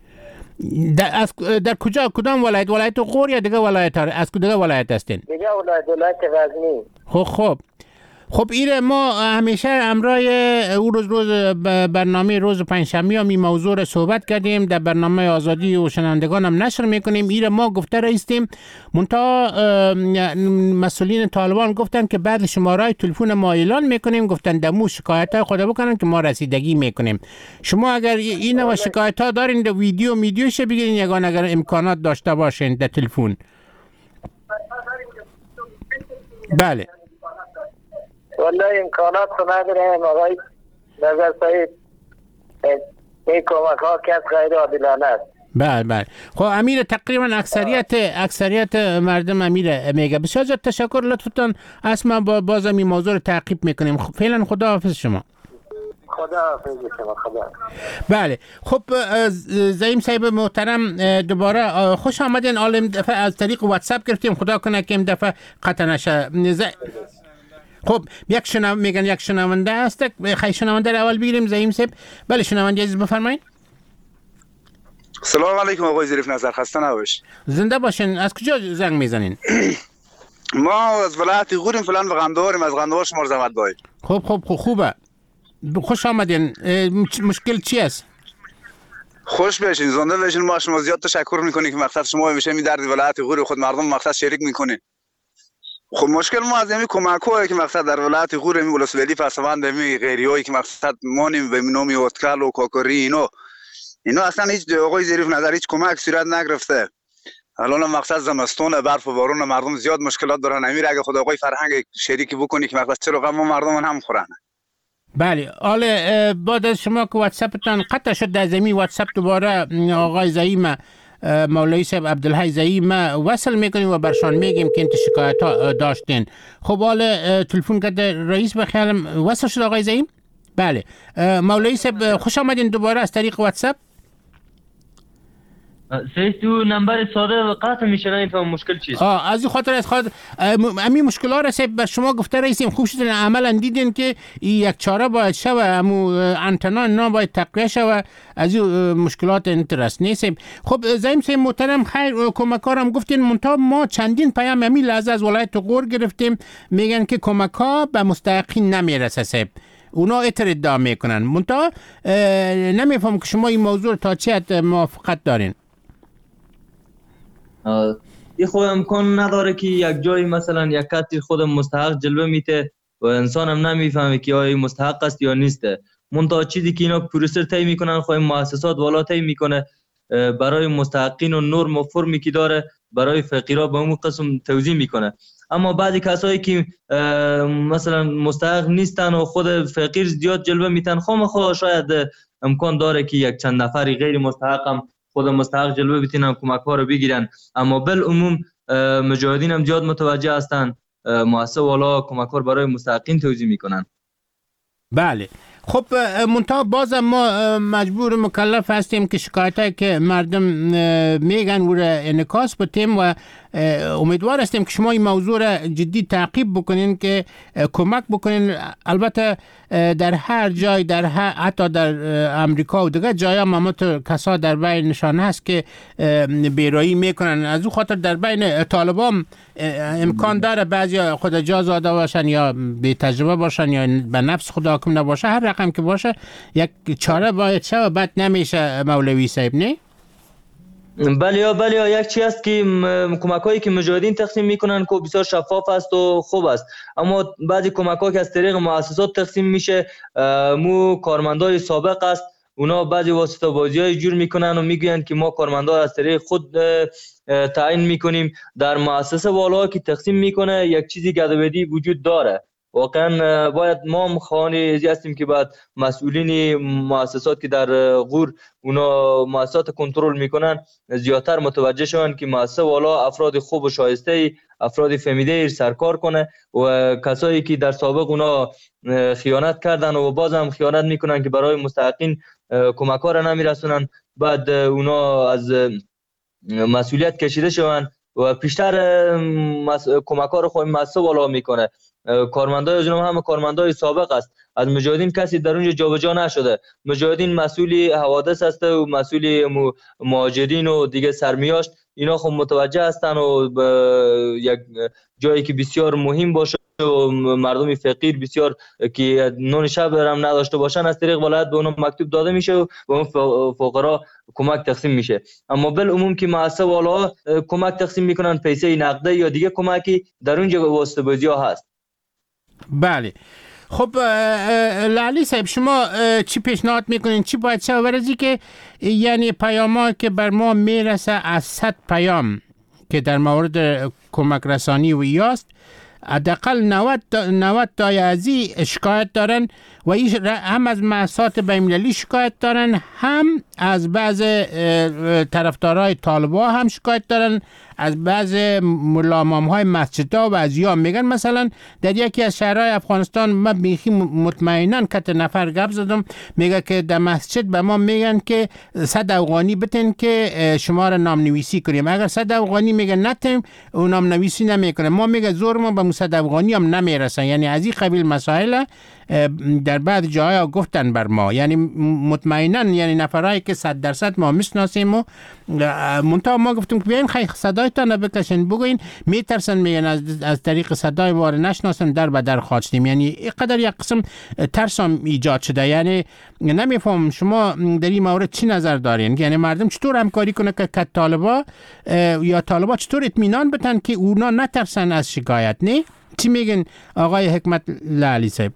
در کجا کدام ولایت؟ ولایت غور یا دیگه ولایت ها؟ از دیگه ولایت هستین؟ دیگه ولایت غزنی. خب ایره ما همیشه امرای او روز برنامه روز پنجشنبه هم این موضوع را صحبت کردیم، در برنامه آزادی و شنوندگان هم نشر میکنیم. ایره ما گفته رایستیم منتها مسئولین طالبان گفتن که بعد شماره تلفن ما اعلان میکنیم، گفتن دمو شکایت های خود بکنن که ما رسیدگی میکنیم. شما اگر این و شکایت ها دارین در ویدیوش بگیرین یگان اگر امکانات داشته باشین در تلفن. بله والله امکانات رو نداریم آقای نظر صاحب. این کمک ها که از غیر عادلانه است. بله. خب امیر، تقریبا اکثریت مردم امیر میگه. بسیار زیاد تشکر، لطفتان اسما بازم این موضوع رو تعقیب میکنیم. فعلا خدا حافظ شما. خدا حافظ شما. خدا. بله. خب زعیم صاحب محترم، دوباره خوش آمدین. عالم دفعه از طریق واتساپ گرفتیم، خدا کنه که این دفعه قطع نشه. خب یک شنونده است. خیلی شنونده رو اول بگیریم زعیم صاحب. بله شنونده عزیز بفرمایید. سلام علیکم آقای ظریف نظر، خسته نباش. زنده باشین. از کجا زنگ میزنین؟ ما از ولایت غوریم، فلان به قندهاریم. از قندهار شما رو زحمت باید. خوبه. خوش آمدین. مشکل چی است؟ خوش بشین، زنده بشین. ما شما زیاد تشکر میکنیم که مقصد شما میشه می درد ولایت غور خود مردم مقصد شریک میکنین. خب مشکل ما از همین کمک‌هایی که مقصد در ولایت غور می ولسوالی فسوند می غیریایی که مقصد مانیم به نام اوتکل و کاکری اینا اصلا هیچ آقای ظریف نظر هیچ کمک صورت نگرفته. الان مقصد زمستون برف و بارون، مردم زیاد مشکلات دارن. امیر اگه خدا آقای فرهنگ شریکی بکنی که مقصد چرا غم مردم هم خورن. بله. حالا بعد از شما که واتساپتان قطع شد، در زمین واتساپ دوباره آقای زعیم مولوی صاحب عبدالحی زعیم وصل میکنیم و برشان میگیم که این شکایت ها داشتین. خب حالا تلفن کرده رئیس بخیالم وصل شد آقای زعیم. بله مولوی صاحب خوش آمدین دوباره از طریق واتساپ. تو نمبر ساده قطع میشه، نمیفهم مشکل چیست. از این خاطر امی مشکلات را سب به شما گفته رئیسیم. خوب شد عملا دیدین که یک چاره باید شوه، امو انتنا نه باید تقویه شوه، از این مشکلات انترست نیست. خب زعیم صاحب محترم، خیر کمکارم گفتین منتها ما چندین پیام امی لحظه از ولایت غور گرفتیم، میگن که کمک ها به مستحقین نمیرسه صاحب. اونا ادعا میکنن. منتها نمیفهم که شما این موضوع تا چه حد موافقت دارین. این خود امکان نداره که یک جایی مثلا یک کسی خود مستحق جلوه میته و انسان هم نمیفهمه که آیا مستحق است یا نیسته. منتها چیزی که اینا پروسر طی میکنن، خود مؤسسات والا طی میکنه برای مستحقین و نرم و فرمی که داره برای فقیرا به اون قسم توضیح میکنه. اما بعضی کسایی که مثلا مستحق نیستن و خود فقیر زیاد جلوه میتن، خامخا شاید امکان داره که یک چند نفری غیر مستحق هم خود مستحق جلوه بتونن کمک ها رو بگیرن. اما بالعموم مجاهدین هم زیاد متوجه هستن، مؤسسه والا کمک ها برای مستحقین توزیع میکنن. بله. خب منتها بازم ما مجبور مکلف هستیم که شکایتایی که مردم میگن او را انعکاس بدیم و امیدوار هستیم که شما این موضوع را جدی تعقیب بکنین که کمک بکنین. البته در هر جای، حتی در امریکا و دیگر جای هم کسا در بین نشانه هست که بیرایی میکنن. از او خاطر در بین طالبان امکان داره بعضی خود جا زاده باشن یا بی تجربه باشن یا به نفس خود حاکم نباشه. هر رقم که باشه یک چاره باید شه و بد نمیشه مولوی صاحب، نه؟ بله یک چیز است که کمک‌هایی که مجاهدین تقسیم میکنن که بسیار شفاف است و خوب است، اما بعضی کمک‌ها که از طریق مؤسسات تقسیم میشه مو کارمندای سابق است. اونا بعضی واسطه بازی‌های جور میکنن و میگویند که ما کارمندا از طریق خود تعیین میکنیم. در مؤسسه والا که تقسیم میکنه یک چیزی گدویدی وجود داره. واقعا باید ما مخوانی هستیم که بعد مسئولین مؤسسات که در غور اونا مؤسسات کنترل میکنن زیادتر متوجه شون که مؤسسه والا افراد خوب و شایسته، افراد فهمیده سرکار کنه و کسایی که در سابق اونا خیانت کردن و باز هم خیانت میکنن که برای مستحقین کمک ها را نمیرسونن، بعد اونا از مسئولیت کشیده شون و پیشتر کمک ها رو خود مؤسسه والا میکنه. کارمندای جنوب هم کارمندای سابق است. از مجاهدین کسی در اونجا جابجا نشده. مجاهدین مسئول حوادث است و مسئول مهاجرین و دیگه سرمیاشت. اینا خب متوجه هستن و یک جایی که بسیار مهم باشه و مردم فقیر بسیار که نون شب هم نداشته باشن از طریق ولایت به اونها مکتوب داده میشه و به اون فقرا کمک تقسیم میشه. اما بالعموم که مؤسسه والا کمک تقسیم میکنن پیسه نقده یا دیگه کمکی در اونجا واسطه بازی ها هست. بله. خب لالی صاحب شما چی پیشنهاد میکنین؟ چی باید شه؟ ورزی که یعنی پیاما که بر ما میرسه از 100 پیام که در مورد کمک رسانی و ایاست حداقل 90 تای ازی شکایت دارن و هم از مؤسسات بین‌المللی شکایت دارن، هم از بعض طرفدارای طالبان هم شکایت دارن، از بعض ملا امام‌های مسجدها و بعضیا میگن مثلا در یکی از شهرهای افغانستان من بیخی مطمئناً کت نفر گپ زدم، میگه که در مسجد به ما میگن که 100 افغانی بتین که شما را نامنویسی کنیم، اگر 100 افغانی میگه نتیم اون نامنویسی نمیکنه، ما میگه زور ما به 100 افغانی هم نمیرسن. یعنی از این قبیل مسائل در بعض جاها گفتن بر ما، یعنی مطمئناً یعنی نفرایی که 100% ما میشناسیم و منتها ما گفتیم که بیاین خیلی صدایتان بکشین بگوین، میترسن میگن از طریق صدای ما رو نشناسن در به در خواستیم. یعنی اینقدر یک قسم ترس هم ایجاد شده. یعنی نمیفهم شما در این مورد چی نظر دارین؟ یعنی مردم چطور همکاری کنه که طالبا یا طالبا چطور اطمینان بدن که اونا نترسن از شکایت؟ نه چی میگن آقای حکمت لالی صاحب؟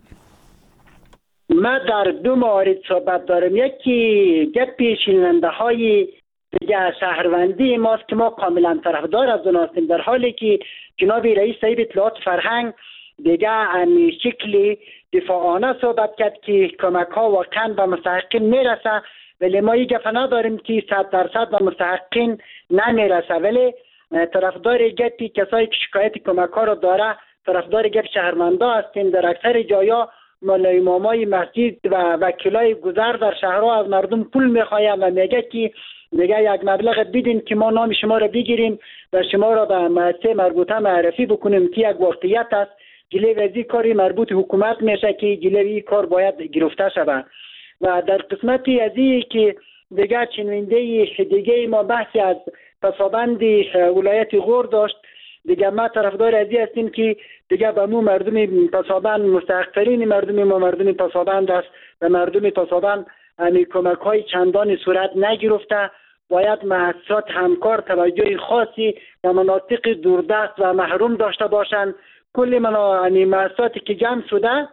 ما در دو مورد صحبت دارم. یکی گپ شنونده های دیگه شهروندی ماست که ما کاملا طرفدار از اون هستیم، در حالی که جناب رئیس صاحب اطلاعات فرهنگ دیگه امی شکلی دفاعانه صحبت کرد که کمک ها واقعا به مستحقین میرسه، ولی ما یک گپ نداریم که 100% به مستحقین نمیرسه. ولی طرفدار گپی کسایی که شکایت کمک ها رو داره طرفدار گپ شهرونده هستیم. در اکثر جایا مولای امامای مسجد و وکیلای گذر در شهرها از مردم پول میخواهند و میگه که دیگه یک مبلغ بدین که ما نام شما را بگیریم و شما را به مؤسسه مربوطه معرفی بکنیم که یک واقعیت است. جلوی وزیر کاری مربوط حکومت میشه که جلوی کار باید گرفته شود. و در قسمتی ازی که دیگه چنوینده دیگه ما بحثی از پسابند ولایت غور داشت، دیگه ما طرفدار ازی هستیم که دیگه به مو مردم پسابند مستحق‌ترین مردم ما مردم پسابند است و مردم پسابند همی کمک های چندان صورت نگرفته. باید مؤسسات همکار توجه خاصی و مناطق دوردست و محروم داشته باشند. کل مؤسساتی که جمع شده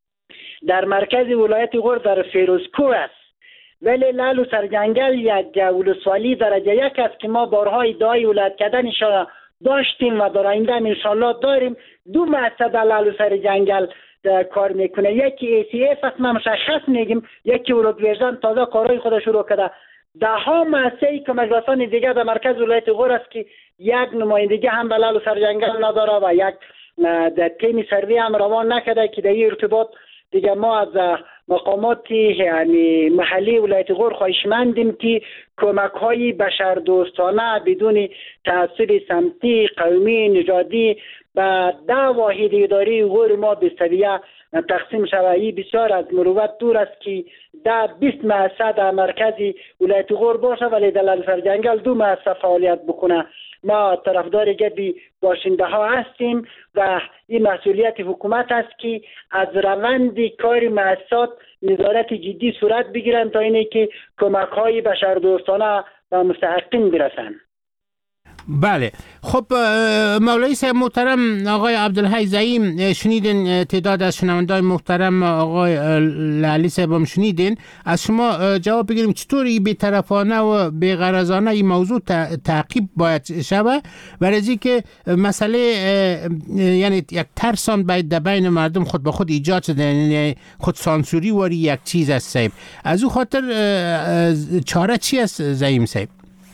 در مرکز ولایت غور در فیروزکوه است، ولی لعل و سرجنگل یک ولسوالی درجه یک است که ما بارها ادعای ولایت کردنش داشتیم و در آینده انشالله داریم. دو مؤسسه در لعل و سرجنگل کار میکنه، یکی ACF است ما مشخص میگیم، یکی ولودویژن تازه کارهای خود شروع کرده. ده ها مؤسسه‌ای که مجلسان دیگه در مرکز ولایت غور است که یک نمایندگی هم به لعل و سرجنگل نداره و یک در تیم سروی هم روان نکرده که در این ارتباط دیگه ما از مقامات یعنی محلی ولایت غور خواهشمندیم که کمک های بشردوستانه بدون تعصب سمتی، قومی، نژادی و 10 واحد اداری غور ما به سویه تقسیم شود. این بسیار از مروت دور است که 10-20 مؤسسه در مرکز ولایت غور باشه ولی در لعل و سرجنگل 2 مؤسسه فعالیت بکنه. ما طرفدار گپی باشنده ها هستیم و این مسئولیت حکومت است که از روند کار مؤسسات نظارت جدی صورت بگیرند تا اینه که کمک های بشردوستانه و مستحقین برسند. بله خب مولوی صاحب محترم آقای عبدالحی زعیم شنیدین، تعداد از شنوندای محترم آقای لالی صاحب هم شنیدین. از شما جواب بگیریم چطوری بی‌طرفانه و بی‌غرضانه این موضوع تعقیب باید شود و رزی که مسئله یعنی یک ترس هم باید بین مردم خود به خود ایجاد شده، یعنی خود سانسوری واری یک چیز است صاحب. از او خاطر چاره چی است زعیم صاحب؟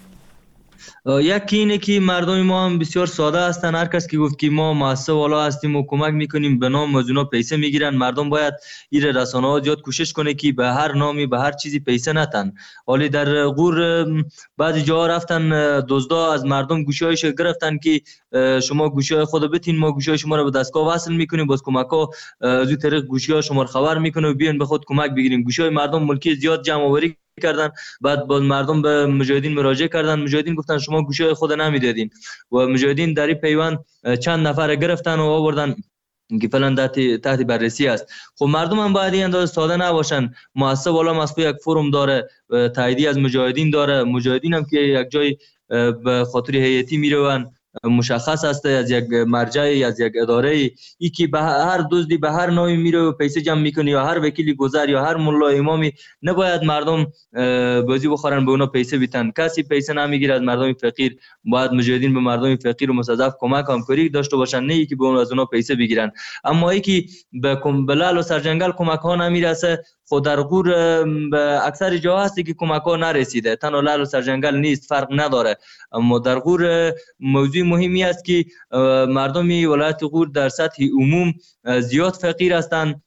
یکی اینه که مردم ما هم بسیار ساده هستن. هر کس که گفت که ما مؤسسه والا هستیم و کمک میکنیم به نام از اونا پیسه میگیرن. مردم باید این رسانه ها زیاد کوشش کنه که به هر نامی به هر چیزی پیسه نتن. حالی در غور بعضی جاها رفتن دزدا از مردم گوشی‌هایش گرفتن که شما گوشی‌های خود بتین، ما گوشی‌های شما رو به دستگاه وصل میکنیم، باز کمک‌ها از طریق گوشی‌ها شما رو خبر میکنه و بیان به خود کمک بگیرین. گوشی‌های مردم ملکی زیاد جمع آوری کردن، بعد باز مردم به مجاهدین مراجعه کردن، مجاهدین گفتن شما گوشه خود نمیدادین و مجاهدین در این پیوند چند نفر گرفتن و آوردن که فعلا تحت بررسی است. خب مردم هم باید این اندازه ساده نباشن. مؤسسه والا مسئول یک فروم داره، تاییدی از مجاهدین داره، مجاهدین هم که یک جای به خاطر هیئتی میرون مشخص است، از یک مرجع، از یک اداره ای که به هر دزدی به هر نوعی میره و پیسه جمع میکنه، یا هر وکیلی گذر یا هر ملا امامی، نباید مردم بازی بخورن به اونا پیسه بیتن. کسی پیسه نمیگیره از مردم فقیر. باید مجاهدین به مردم فقیر و مستضعف کمک همکاری داشته باشن، نه اینکه به اون از اونا پیسه بگیرن. اما ای که به لعل و سرجنگل کمک ها نمیرسه، خود در غور به اکثر جاها هستی که کمک ها نرسیده، تنها لعل و سرجنگل نیست، فرق نداره. اما در غور موضوع مهمی است که مردمی ولایت غور در سطح عموم زیاد فقیر هستند.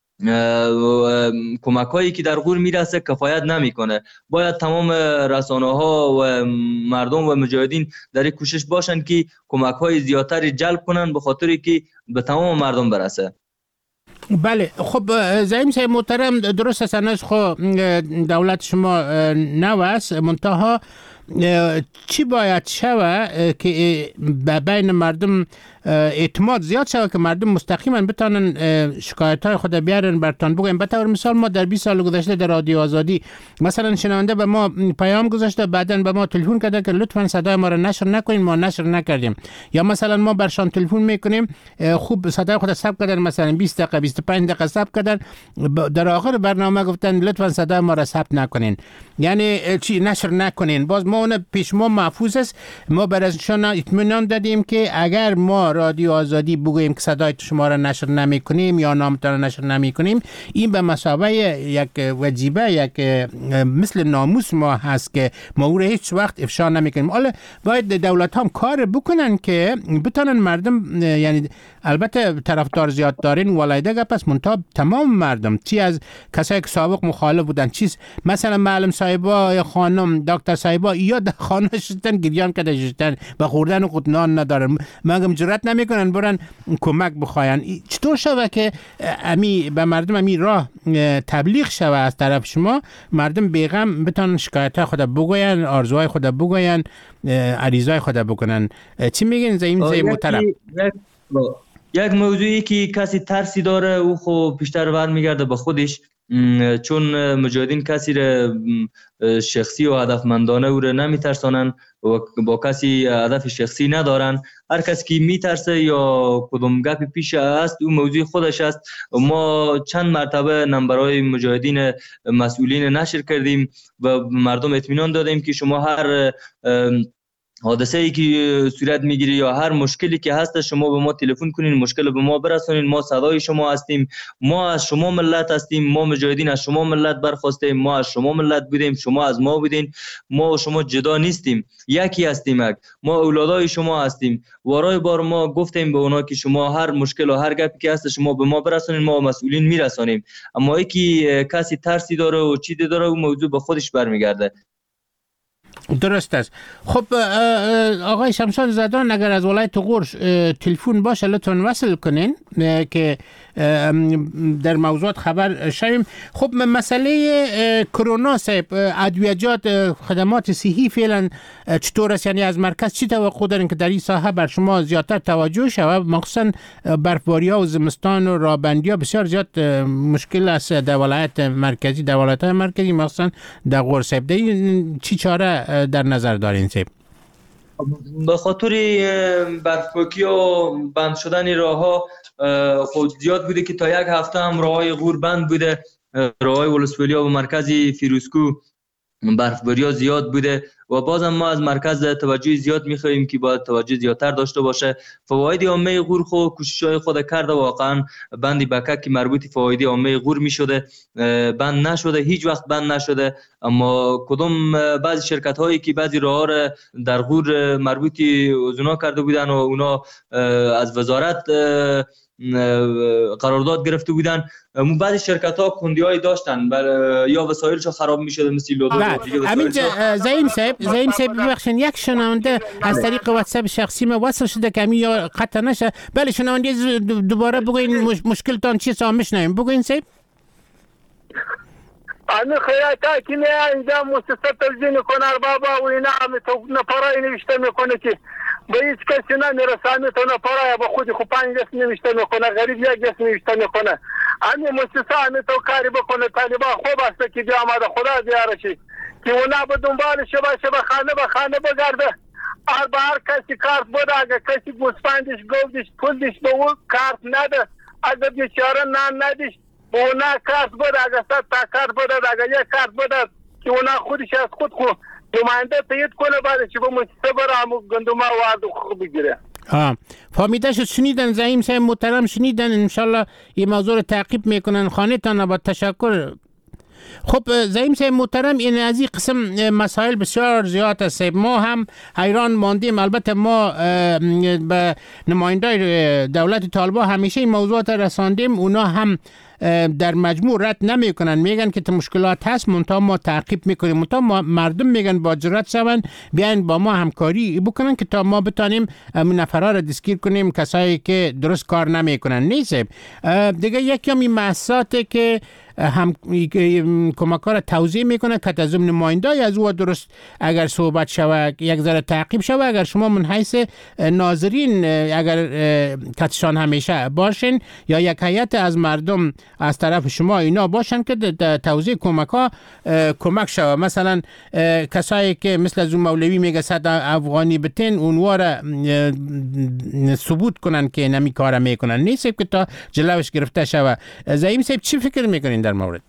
کمک هایی که در غور میرسه کفایت نمیکنه. باید تمام رسانه ها و مردم و مجاهدین در این کوشش باشن که کمک های زیادتری جلب کنن به خاطری که به تمام مردم برسه. بله، خب زعیم صاحب محترم، درست است انش خو دولت شما نوست، منتها چی باید شوه که بین مردم اعتماد زیاد شوه که مردم مستقیما بتانن شکایت های خود بیارن برتان بگویم؟ به طور مثال ما در 20 سال گذشته در رادیو آزادی مثلا شنونده به ما پیام گذاشته، بعدن به ما تلفن کرده که لطفا صدای ما را نشر نکنین، ما نشر نکردیم. یا مثلا ما برشان تلفن میکنیم، خوب صدای خود ثبت کردن، مثلا 20 دقیقه 25 دقیقه ثبت کردن، در آخر برنامه گفتن لطفا صدای ما را ثبت نکنین، یعنی چی نشر نکنین. باز ما اون پیش ما محفوظ است. ما برایشان اطمینان دادیم که اگر ما رادیو آزادی بگوییم که صدای شما را نشر نمی کنیم یا نامتان را نشر نمی کنیم، این به مثابه یک وجیبه، یک مثل ناموس ما هست که ما او را هیچ وقت افشا نمی کنیم. حالا باید دولت هم کار بکنن که بتونن مردم، یعنی البته طرفدار زیاد دارین ولایده پس منتها تمام مردم، چی از کسایی که سابق مخالف بودن، چیز مثلا معلم صاحبا یا خانم دکتر صاحبا یا خانه شدن گریان کده شدن و خوردن و قطنان ندارن، مگم جرات نمیکنن برن کمک بخواین. چطور شوه که امی به مردم امی راه تبلیغ شوه از طرف شما، مردم بیغم بتونن شکایت خود بگوین، آرزوهای خود بگوین، عریضای خود بکنن؟ چی میگین زعیم محترم؟ یک موضوعی که کسی ترسی داره او خب بیشتر برمیگرده به خودش، چون مجاهدین کسی را شخصی و هدفمندانه او را نمیترسانن و با کسی هدف شخصی ندارن. هر کسی که میترسه یا کدوم گپی پیش است او موضوع خودش است. ما چند مرتبه نمبرهای مجاهدین مسئولین نشر کردیم و مردم اطمینان دادیم که شما هر حادثه ای که صورت میگیره یا هر مشکلی که هست شما به ما تلفن کنین، مشکل به ما برسونین، ما صدای شما هستیم، ما از شما ملت هستیم، ما مجاهدین از شما ملت برخواستیم، ما از شما ملت بودیم، شما از ما بودین، ما و شما جدا نیستیم، یکی هستیم، ما اولادای شما هستیم. وارای بار ما گفتیم به اونا که شما هر مشکل و هر گپی که هست شما به ما برسونین، ما مسئولین میرسونیم. اما ای که کسی ترسی داره و چیزی داره او موضوع به خودش برمیگرده. درست است. خب آقای شمشاد زدان، اگر از ولایت غور تلفن باشه لطفاً وصل کنین که در موضوعات خبر شویم. خب مسئله کرونا صاحب، ادویجات، خدمات صحی فعلا چطور است؟ یعنی از مرکز چی توقع دارین که در این ساحه بر شما زیادتر توجه شود؟ مخصوصا برفباری‌ها و زمستان و رابندی‌ها بسیار زیاد مشکل است در ولایت مرکزی، در ولایت‌های مرکزی مخصوصا در غور صاحب. چی چاره در نظر دارین صاحب؟ به خاطر برفپاکی و بند شدن راه‌ها خود زیاد بوده که تا یک هفته هم راه‌های غور بند بوده. راه‌های ولسوالی‌ها و مرکزی فیروزکو برفباری‌ها زیاد بوده و بازم ما از مرکز توجه زیاد می‌خواهیم که باید توجه زیادتر داشته باشه. فواید عامه غور خود کوشش‌های خود کرده، واقعا بندی بکک که مربوط فواید عامه غور می‌شده بند نشده، هیچ وقت بند نشده. اما کدوم بعضی شرکت‌هایی که بعضی راه‌ها را در غور مربوط اونا کرده بودن و اونا از وزارت قرارداد گرفته بودن، بعضی شرکت‌ها کندی‌های داشتن یا وسایلشون خراب می‌شده مثل لودو. همین زعیم صاحب ببخشید، یک شنونده از طریق واتساپ شخصی ما وصل شده که یا قطع نشه. بله شنونده دوباره بگوین مشکلتان چیست تا میشنویم. بگوین صاحب. امی خیاطی که اینجا مؤسسه تلویزیون کنار بابا و اینا تو نپرای نوشته میکنه که به هیچ کسی نمیرسه، تو نپرای با خودی خو 5 دست نوشته میکنه، غریب یک دست نوشته میکنه. امی مؤسسه امی تو کاری بکنه، طالبا خوب است که جا آمده خدا زیاره شی که اونا به دنبال شبه خانه بگرده. هر کسی کارت بوده، اگر کسی گوسفندش گودش پولش به اون کارت نده، اگر بیچاره نان ندیش به اونا کارت بوده، اگر 100 تا کارت بوده، اگر یک کارت بوده که اونا خودش از خود نماینده تایید کنه، بعد چه به مؤسسه بره همون گندم وارد خوب بگیره. فهمیده شد. شنیدن زعیم صاحب محترم، شنیدن. انشالله این موضوع رو تعقیب میکنن. خانه تان با تشکر. خب زعیم صاحب محترم، این از این قسم مسائل بسیار زیاد است. ما هم حیران ماندیم. البته ما به نمایندای دولت طالبان همیشه این موضوعات رساندیم، اونا هم در مجموع رد نمی کنن، میگن که مشکلات هست، منتها ما تعقیب میکنیم. منتها مردم میگن با جرأت شون بیاین با ما همکاری بکنن که تا ما بتانیم نفرها را دستگیر کنیم، کسایی که درست کار نمیکنن. نیست دیگه یکی هم این مؤسساتی که هم کمک‌ها را توضیح میکنه که از نمایندای از او درست اگر صحبت شود یک ذره تعقیب شود. اگر شما من حیث ناظرین اگر کتشان همیشه باشین یا یک هیئت از مردم از طرف شما اینا باشن که توضیح کمک‌ها کمک شود. مثلا کسایی که مثل از مولوی میگه 100 افغانی بتین، اونها را ثبوت کنن که نمی کار میکنن، نیست که تا جلوش گرفته شود. زعیم صاحب چی فکر میکنین در مورد؟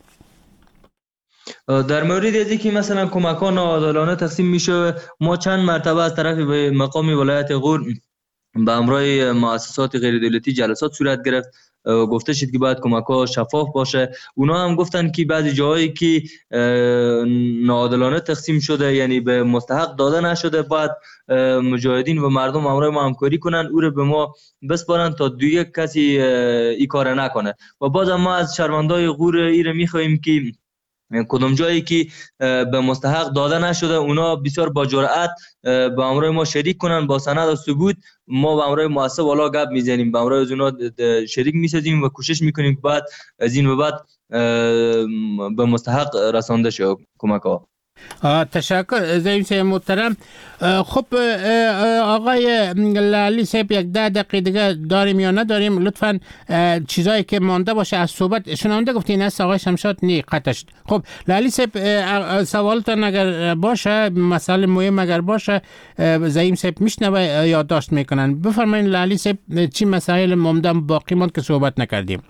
در مورد ازی که مثلا کمکان ناعادلانه تقسیم میشه، ما چند مرتبه از طرف به مقام ولایت غور به همراه مؤسسات غیر دولتی جلسات صورت گرفت. گفته شد که باید کمک‌ها شفاف باشه. اونا هم گفتن که بعضی جاهایی که ناعادلانه تقسیم شده، یعنی به مستحق داده نشده، باید مجاهدین و مردم همراه ما همکاری کنن، او رو به ما بسپارن تا دیگه کسی این کار نکنه. و باز ما از شهروندای غور ایره میخواهیم که کدام جایی که به مستحق داده نشده، اونا بسیار با جرأت با همراه ما شریک کنن، با سند و ثبوت. ما با همراه مؤسسه والا گپ میزنیم، با همراه از اونا شریک میسازیم و کوشش میکنیم که بعد از این به بعد به مستحق رسانده شه کمک‌ها. تشکر زعیم صاحب محترم. خب آقای لالی صاحب، یک 10 دقیقه دیگه داریم یا نداریم؟ لطفاً چیزایی که مانده باشه از صحبت شنونده گفتین است آقای شمشاد نی قطعش. خب لالی صاحب، سوالتان اگر باشه، مسئله مهم اگر باشه، زعیم صاحب میشنوه یادداشت میکنن. بفرمایید لالی صاحب، چی مسائل مانده باقی ماند که صحبت نکردیم؟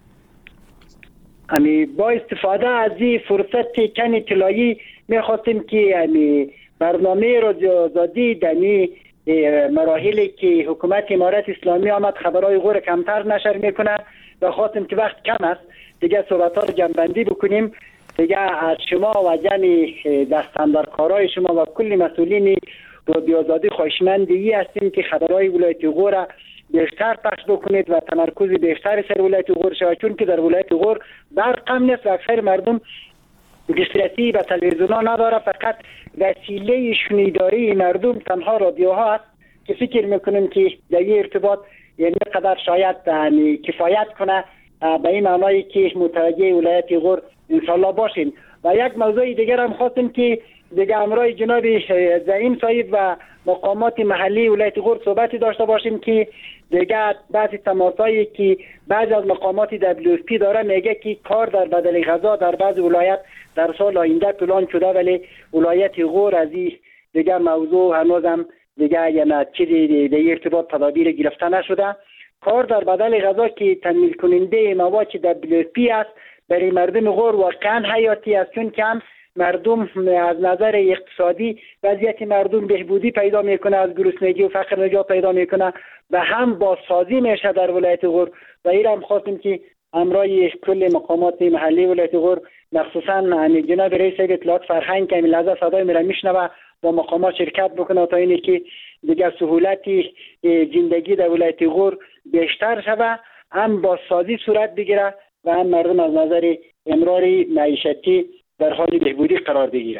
با استفاده از این فرصت کن اطلاعی میخواستیم که برنامه رادیو آزادی دنی مراحلی که حکومت امارت اسلامی آمد خبرهای غور کمتر نشر میکنه و خواستیم که وقت کم است دیگه صحبت ها رو جنبندی بکنیم. دیگه از شما و جمع دستاندرکارای شما و کل مسئولین رادیو آزادی خواهشمندی هستیم که خبرهای ولایت غور بیشتر پخش بکنید و تمرکز بیشتر سر ولایت غور شود، چون که در ولایت غور برق هم نیست و اکثر مردم دسترسی به تلویزیون ها نداره، فقط وسیله شنیداری مردم تنها رادیوها است که فکر میکنیم که در این ارتباط یعنی قدر شاید کفایت کنه به این معنایی که متوجه ولایت غور انشالله باشیم. و یک موضوع دیگر هم خواستیم که دیگه امرای جناب زعیم صاحب و مقامات محلی ولایت غور صحبتی داشته باشیم که دیگه بعضی تماسایی که بعضی از مقامات WFP داره میگه که کار در بدل غذا در بعض ولایت در سال آینده پلان شده، ولی ولایت غور از این دیگه موضوع هنوزم دیگه یعنی چیزی در ارتباط تدابیر گرفته نشده. کار در بدل غذا که تامین کننده مواد WFP است برای مردم غور واقعا حیاتی است، چون که مردم از نظر اقتصادی وضعیت مردم بهبودی پیدا میکنه، از گرسنگی و فقر نجات پیدا میکنه و هم بازسازی میشه در ولایت غور. و این هم خواستیم که امرای کل مقامات محلی ولایت غور مخصوصا جناب رئیس اطلاعات فرهنگ که لحظه صدای میره میشنوه با مقامات شرکت بکنه تا اینی که دیگه سهولتی زندگی در ولایت غور بیشتر شوه، هم بازسازی صورت بگیره و هم مردم از نظر امرار معیشتی در حال بهبودی قرار بگیره.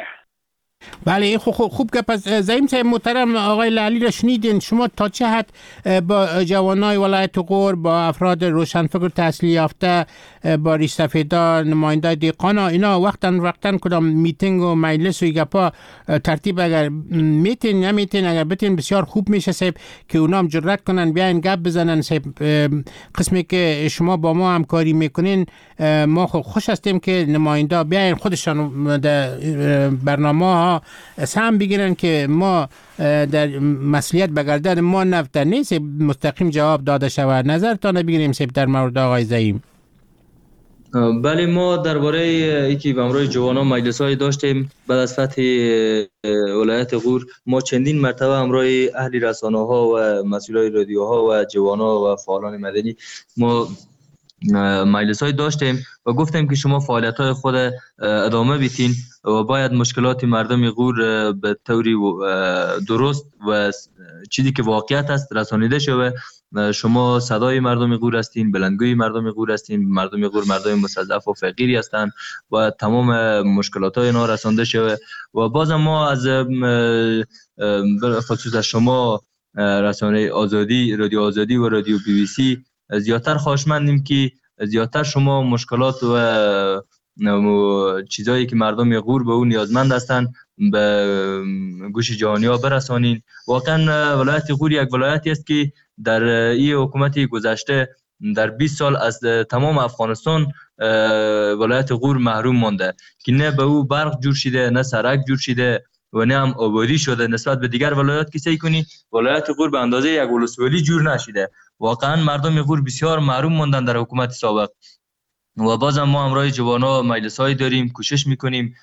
بله خوب که پس زعیم صاحب محترم آقای لالی را شنیدین. شما تا چه حد با جوانای ولایت غور، با افراد روشنفکر تحصیل یافته، با ریش سفیدان، نماینده دیقانا اینا وقتاً کدام میتینگ و مجلس و گپا ترتیب اگر میتین نمیتین اگر بتین بسیار خوب میشه صاحب که اونا هم جرأت کنن بیاین گپ بزنن صاحب. قسمی که شما با ما همکاری میکنین ما خوش هستیم که نماینده بیاین خودشان برنامه ها ما سهم بگیرن که ما در مسئولیت به گردن ما نفت نیست مستقیم جواب داده شود. نظرتان بگیریم سیب در مورد آقای زعیم. بله، ما درباره اینکه به امروز جوانان مجلس‌های داشتیم بعد از فتح ولایت غور. ما چندین مرتبه امروز اهل رسانه‌ها و مسئولای رادیوها و جوانان و فعالان مدنی ما مجلس‌های داشتیم و گفتیم که شما فعالیت‌های خود ادامه بدین و باید مشکلات مردم غور به طوری درست و چیزی که واقعیت است رسانیده شود. شما صدای مردم غور هستین، بلندگوی مردم غور هستین. مردم غور مردم مستضعف و فقیری هستند و تمام مشکلات های اینا رسانده شود و بازم ما از خصوص از شما رسانه آزادی، رادیو آزادی و رادیو BBC زیادتر خواهشمندیم که زیادتر شما مشکلات و چیزایی که مردم غور به اون نیازمند هستند به گوش جهانی‌ها برسانین. واقعا ولایت غور یک ولایتی است که در این حکومت گذشته در 20 سال از تمام افغانستان ولایت غور محروم مانده که نه به او برق جور شده، نه سرک جور شده و نه هم آبادی شده. نسبت به دیگر ولایات که سعی کنی ولایت غور به اندازه یک ولسوالی جور نشده. واقعا مردم غور بسیار محروم ماندن در حکومت سابق و بازم ما امروز جوانا مجلس‌های داریم، کوشش میکنیم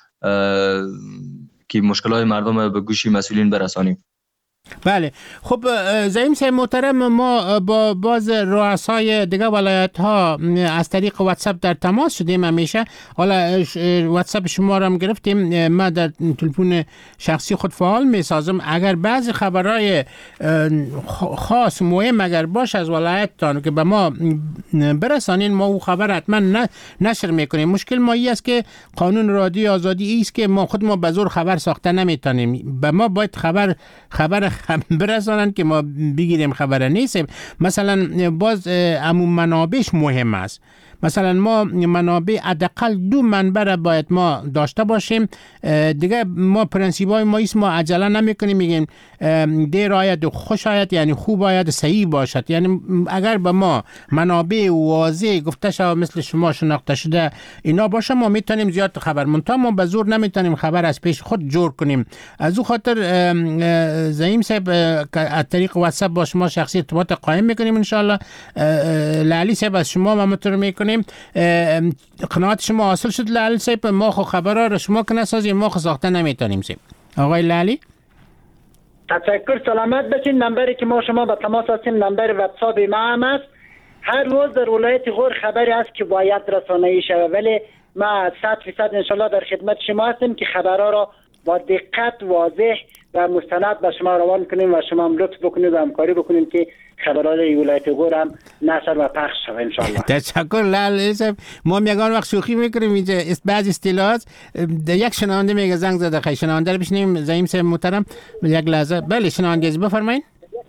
که مشکلات مردم به گوش مسئولین برسانیم. بله، خب زعیم صاحب محترم، ما با باز رؤسای دیگه ولایت ها از طریق واتساپ در تماس شدیم همیشه. حالا واتساپ شما را هم گرفتیم، ما در تلفن شخصی خود فعال می سازم. اگر بعضی خبرهای خاص مهم اگر باش از ولایت تان که به ما برسانین، ما او خبر حتما نشر میکنیم. مشکل ما ای است که قانون رادیو آزادی است که ما خود ما به زور خبر ساخته نمیتونیم. به ما باید خبر برسانن که ما بگیریم خبر نیست. مثلا باز عموم منابعش مهم است. مثلا ما منابع حداقل 2 منبع باید ما داشته باشیم. دیگه ما پرنسیپای ما است، ما عجله نمیکنیم میگیم دیر آید و خوش آید، یعنی خوب آید صحیح باشد. یعنی اگر به ما منابع واضح گفته شود مثل شما شناخته شده اینا باشه، ما میتونیم زیاد خبر منتها ما به زور نمیتونیم خبر از پیش خود جور کنیم. از او خاطر زعیم صاحب از طریق واتساپ با شما شخصی ارتباط قائم میکنیم ان شاء الله. لالی صاحب از شما ما مطلب میکنیم قناعت شما حاصل شد. لالی صاحب ما خو خبرها رو شما که نسازیم، ما خو ساخته نمیتونیم. آقای لالی تشکر، سلامت باشین. نمبری که ما شما با تماس هستیم نمبر واتساپ ما هم است. هر روز در ولایت غور خبری است که باید رسانه‌ای شود، ولی ما 100% انشالله در خدمت شما هستیم که خبرها را با دقت واضح و مستند به شما روان کنیم و شما هم لطف بکنید و همکاری بکنید که خبرهای ولایت غور هم نشر و پخش شود ان شاء الله. تشکر لالی صاحب. ما میگن وقت شوخی میکنیم اینجا بعضی اصطلاحات. یک شنونده میگه زنگ زده، خیلی شنونده رو بشنیم. زعیم صاحب محترم یک لحظه. بله شنونده بفرمایید.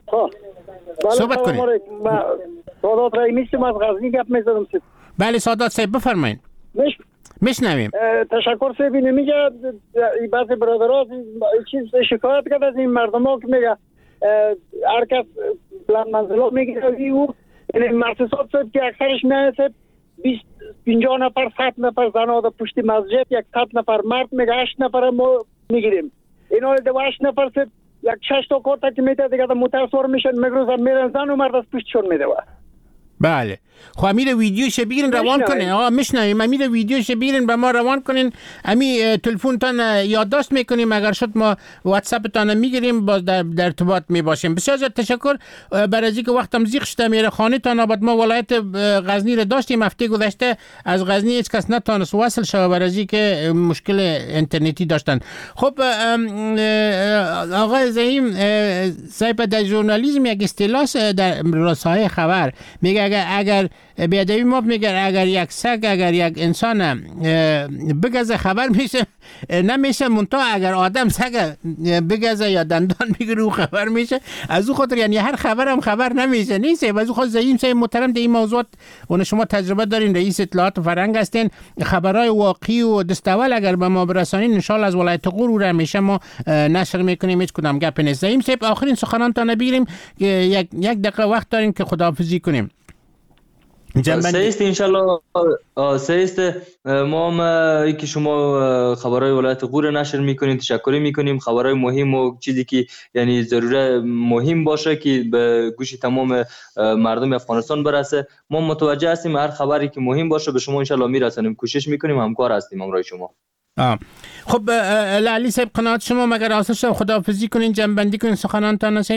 صحبت کنید. سادات رئیمی از غزنی گپ میزدم. بله سادات صاحب بفرمایید. میشنویم. تشکر صاحب. نمیگه بعضی برادرها چیز شکایت کرد از این مردم که میگه هر کس بلند منزلا میگیره او یعنی مرتساب صاحب که اکثرش میایسه 50 نفر 100 نفر زنها در پشت مسجد، 100 نفر مرد میگه 8 نفر ما میگیریم. اینا 8 نفر صاحب یک 6 تا کارتا که میده دیگه متأثر میشن میگروزن میرن زن و مرد از پشتشون میده. بله خب امیر ویدیوش بگیرین روان کنین. آقا میشنویم. امیر ویدیوش بگیرین به ما روان کنین. امی تلفنتان یادداشت میکنیم، اگر شد ما واتساپ تان میگیریم، باز در ارتباط میباشیم. بسیار زیاد تشکر. برای اینکه وقتم زیغ شده میره خانه تان. بعد ما ولایت غزنی رو داشتیم هفته گذشته، از غزنی هیچ کس نتونست وصل شه برای اینکه مشکل اینترنتی داشتن. خب آقا زعیم صاحب در ژورنالیسم یک اصطلاح در رسانه خبر میگه اگر بیادبی ما میگه اگر یک سگ اگر یک انسان بگزه خبر میشه نمیشه، منتها اگر آدم سگ بگزه یا دندان بگیره خبر میشه. از او خاطر یعنی هر خبرم خبر نمیشه نیست. از او خاطر زعیم صاحب محترم در این موضوعات و شما تجربه دارین، رئیس اطلاعات فرهنگ هستین، خبرهای واقعی و دستاول اگر به ما برسانین ان شاء الله از ولایت غور رو همیشه ما نشر میکنیم، هیچ کدام گپ نیست. زعیم صاحب آخرین سخنان تا نبیریم، یک دقیقه وقت داریم که خداحافظی کنیم. سیست انشالله سیست ما هم که شما خبرهای ولایت غور نشر میکنیم تشکری میکنیم. خبرهای مهم و چیزی که یعنی ضروره مهم باشه که به گوش تمام مردم افغانستان برسه ما متوجه هستیم. هر خبری که مهم باشه به شما انشالله میرسونیم. کوشش میکنیم، همکار هستیم همراه شما. خب لالی صاحب قناعت شما مگر آسر شب خداحافظی کنین، جنبندی کنین سخنانتان نصیب.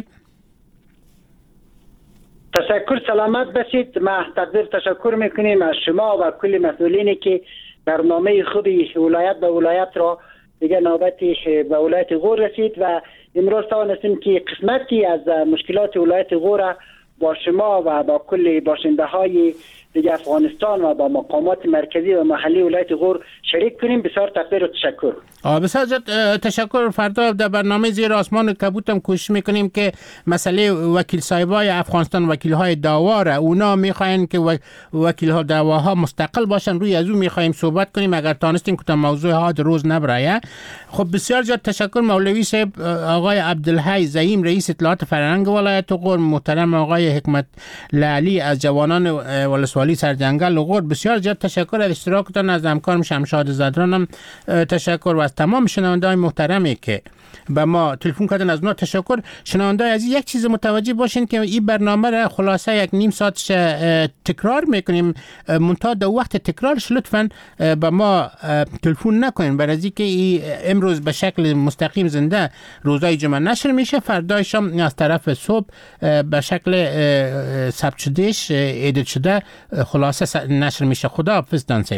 تشکر، سلامت باشید. ما تشکر میکنیم از شما و کل مسئولینی که برنامه خود ولایت به ولایت را دیگه نوبتی به ولایت غور رسید و امروز توانستیم که قسمتی از مشکلات ولایت غور با شما و با کل باشنده های دیگه افغانستان و با مقامات مرکزی و محلی ولایت غور شریک کنیم. بسیار تقدیر و تشکر. بسیار تشکر. فردا در برنامه زیر آسمان کبوت هم کوشش میکنیم که مسئله وکیل صاحبای افغانستان، وکیل های داواره، اونا میخواین که وکیل ها دعواها مستقل باشن، روی از اون میخوایم صحبت کنیم اگر تانستیم که موضوع ها روز نبرایه. خب بسیار زیاد تشکر مولوی صاحب، آقای عبدالحی زعیم رئیس اطلاعات فرهنگ ولایت غور، محترم آقای حکمت لالی از جوانان ولسوالی سرجنگل غور، بسیار زیاد تشکر از اشتراکتان. از همکارم شمشاد زدرانم تشکر و از تمام شنونده‌های محترمی که به ما تلفن کردن از اونا تشکر. شنونده‌های عزیز یک چیز متوجه باشین که این برنامه را خلاصه یک نیم ساعت تکرار میکنیم، منتها در وقت تکرارش لطفاً به ما تلفن نکنین، برای اینکه امروز به شکل مستقیم زنده روزهای جمعه نشر میشه، فردای شام از طرف صبح به شکل ثبت شدهش ادیت شده خلاصه نشر میشه. خدا حافظ دانسیب.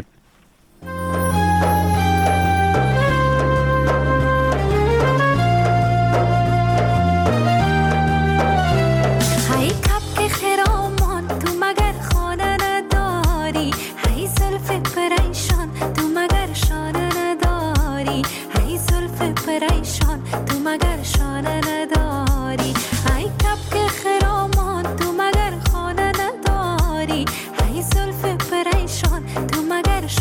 تو مگر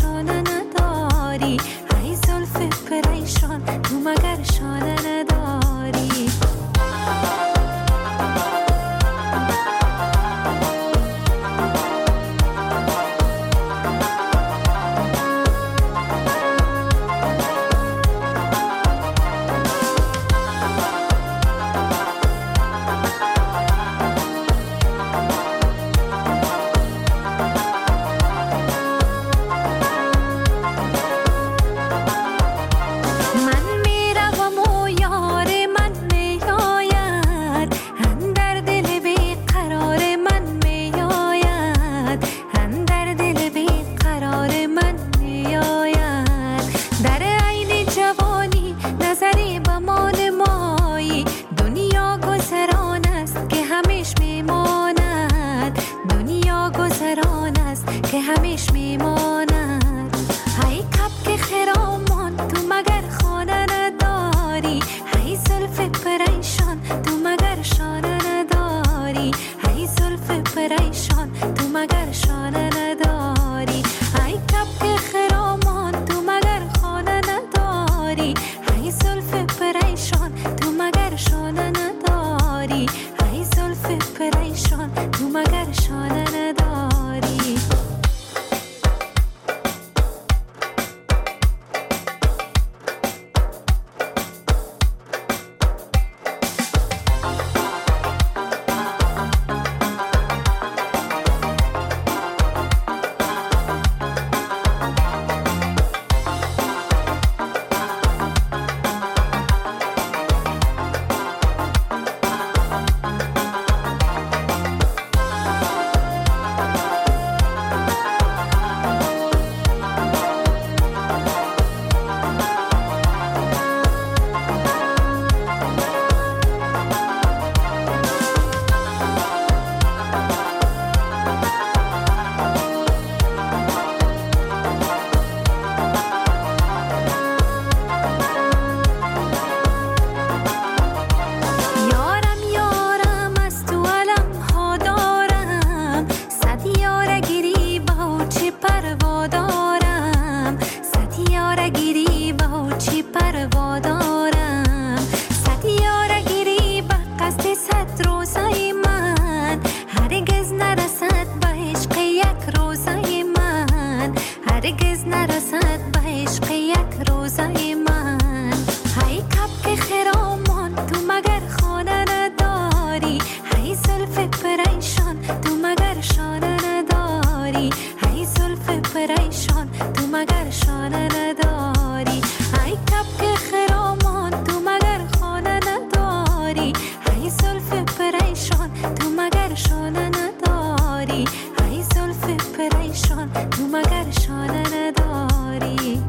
هرگز نرسد به عشق یک روزه من. هی کبک خرامان تو مگر خانه نداری، هی زلف پریشان تو مگر شانه نداری، هی زلف پریشان تو مگر شانه نداری، هی کبک خرامان تو مگر خانه نداری، هی زلف پریشان تو مگر شانه نداری، هی زلف پریشان تو مگر شانه نداری.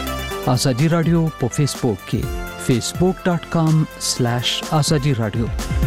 आज़ादी रेडियो पे फेसबुक के facebook.com/azadi radio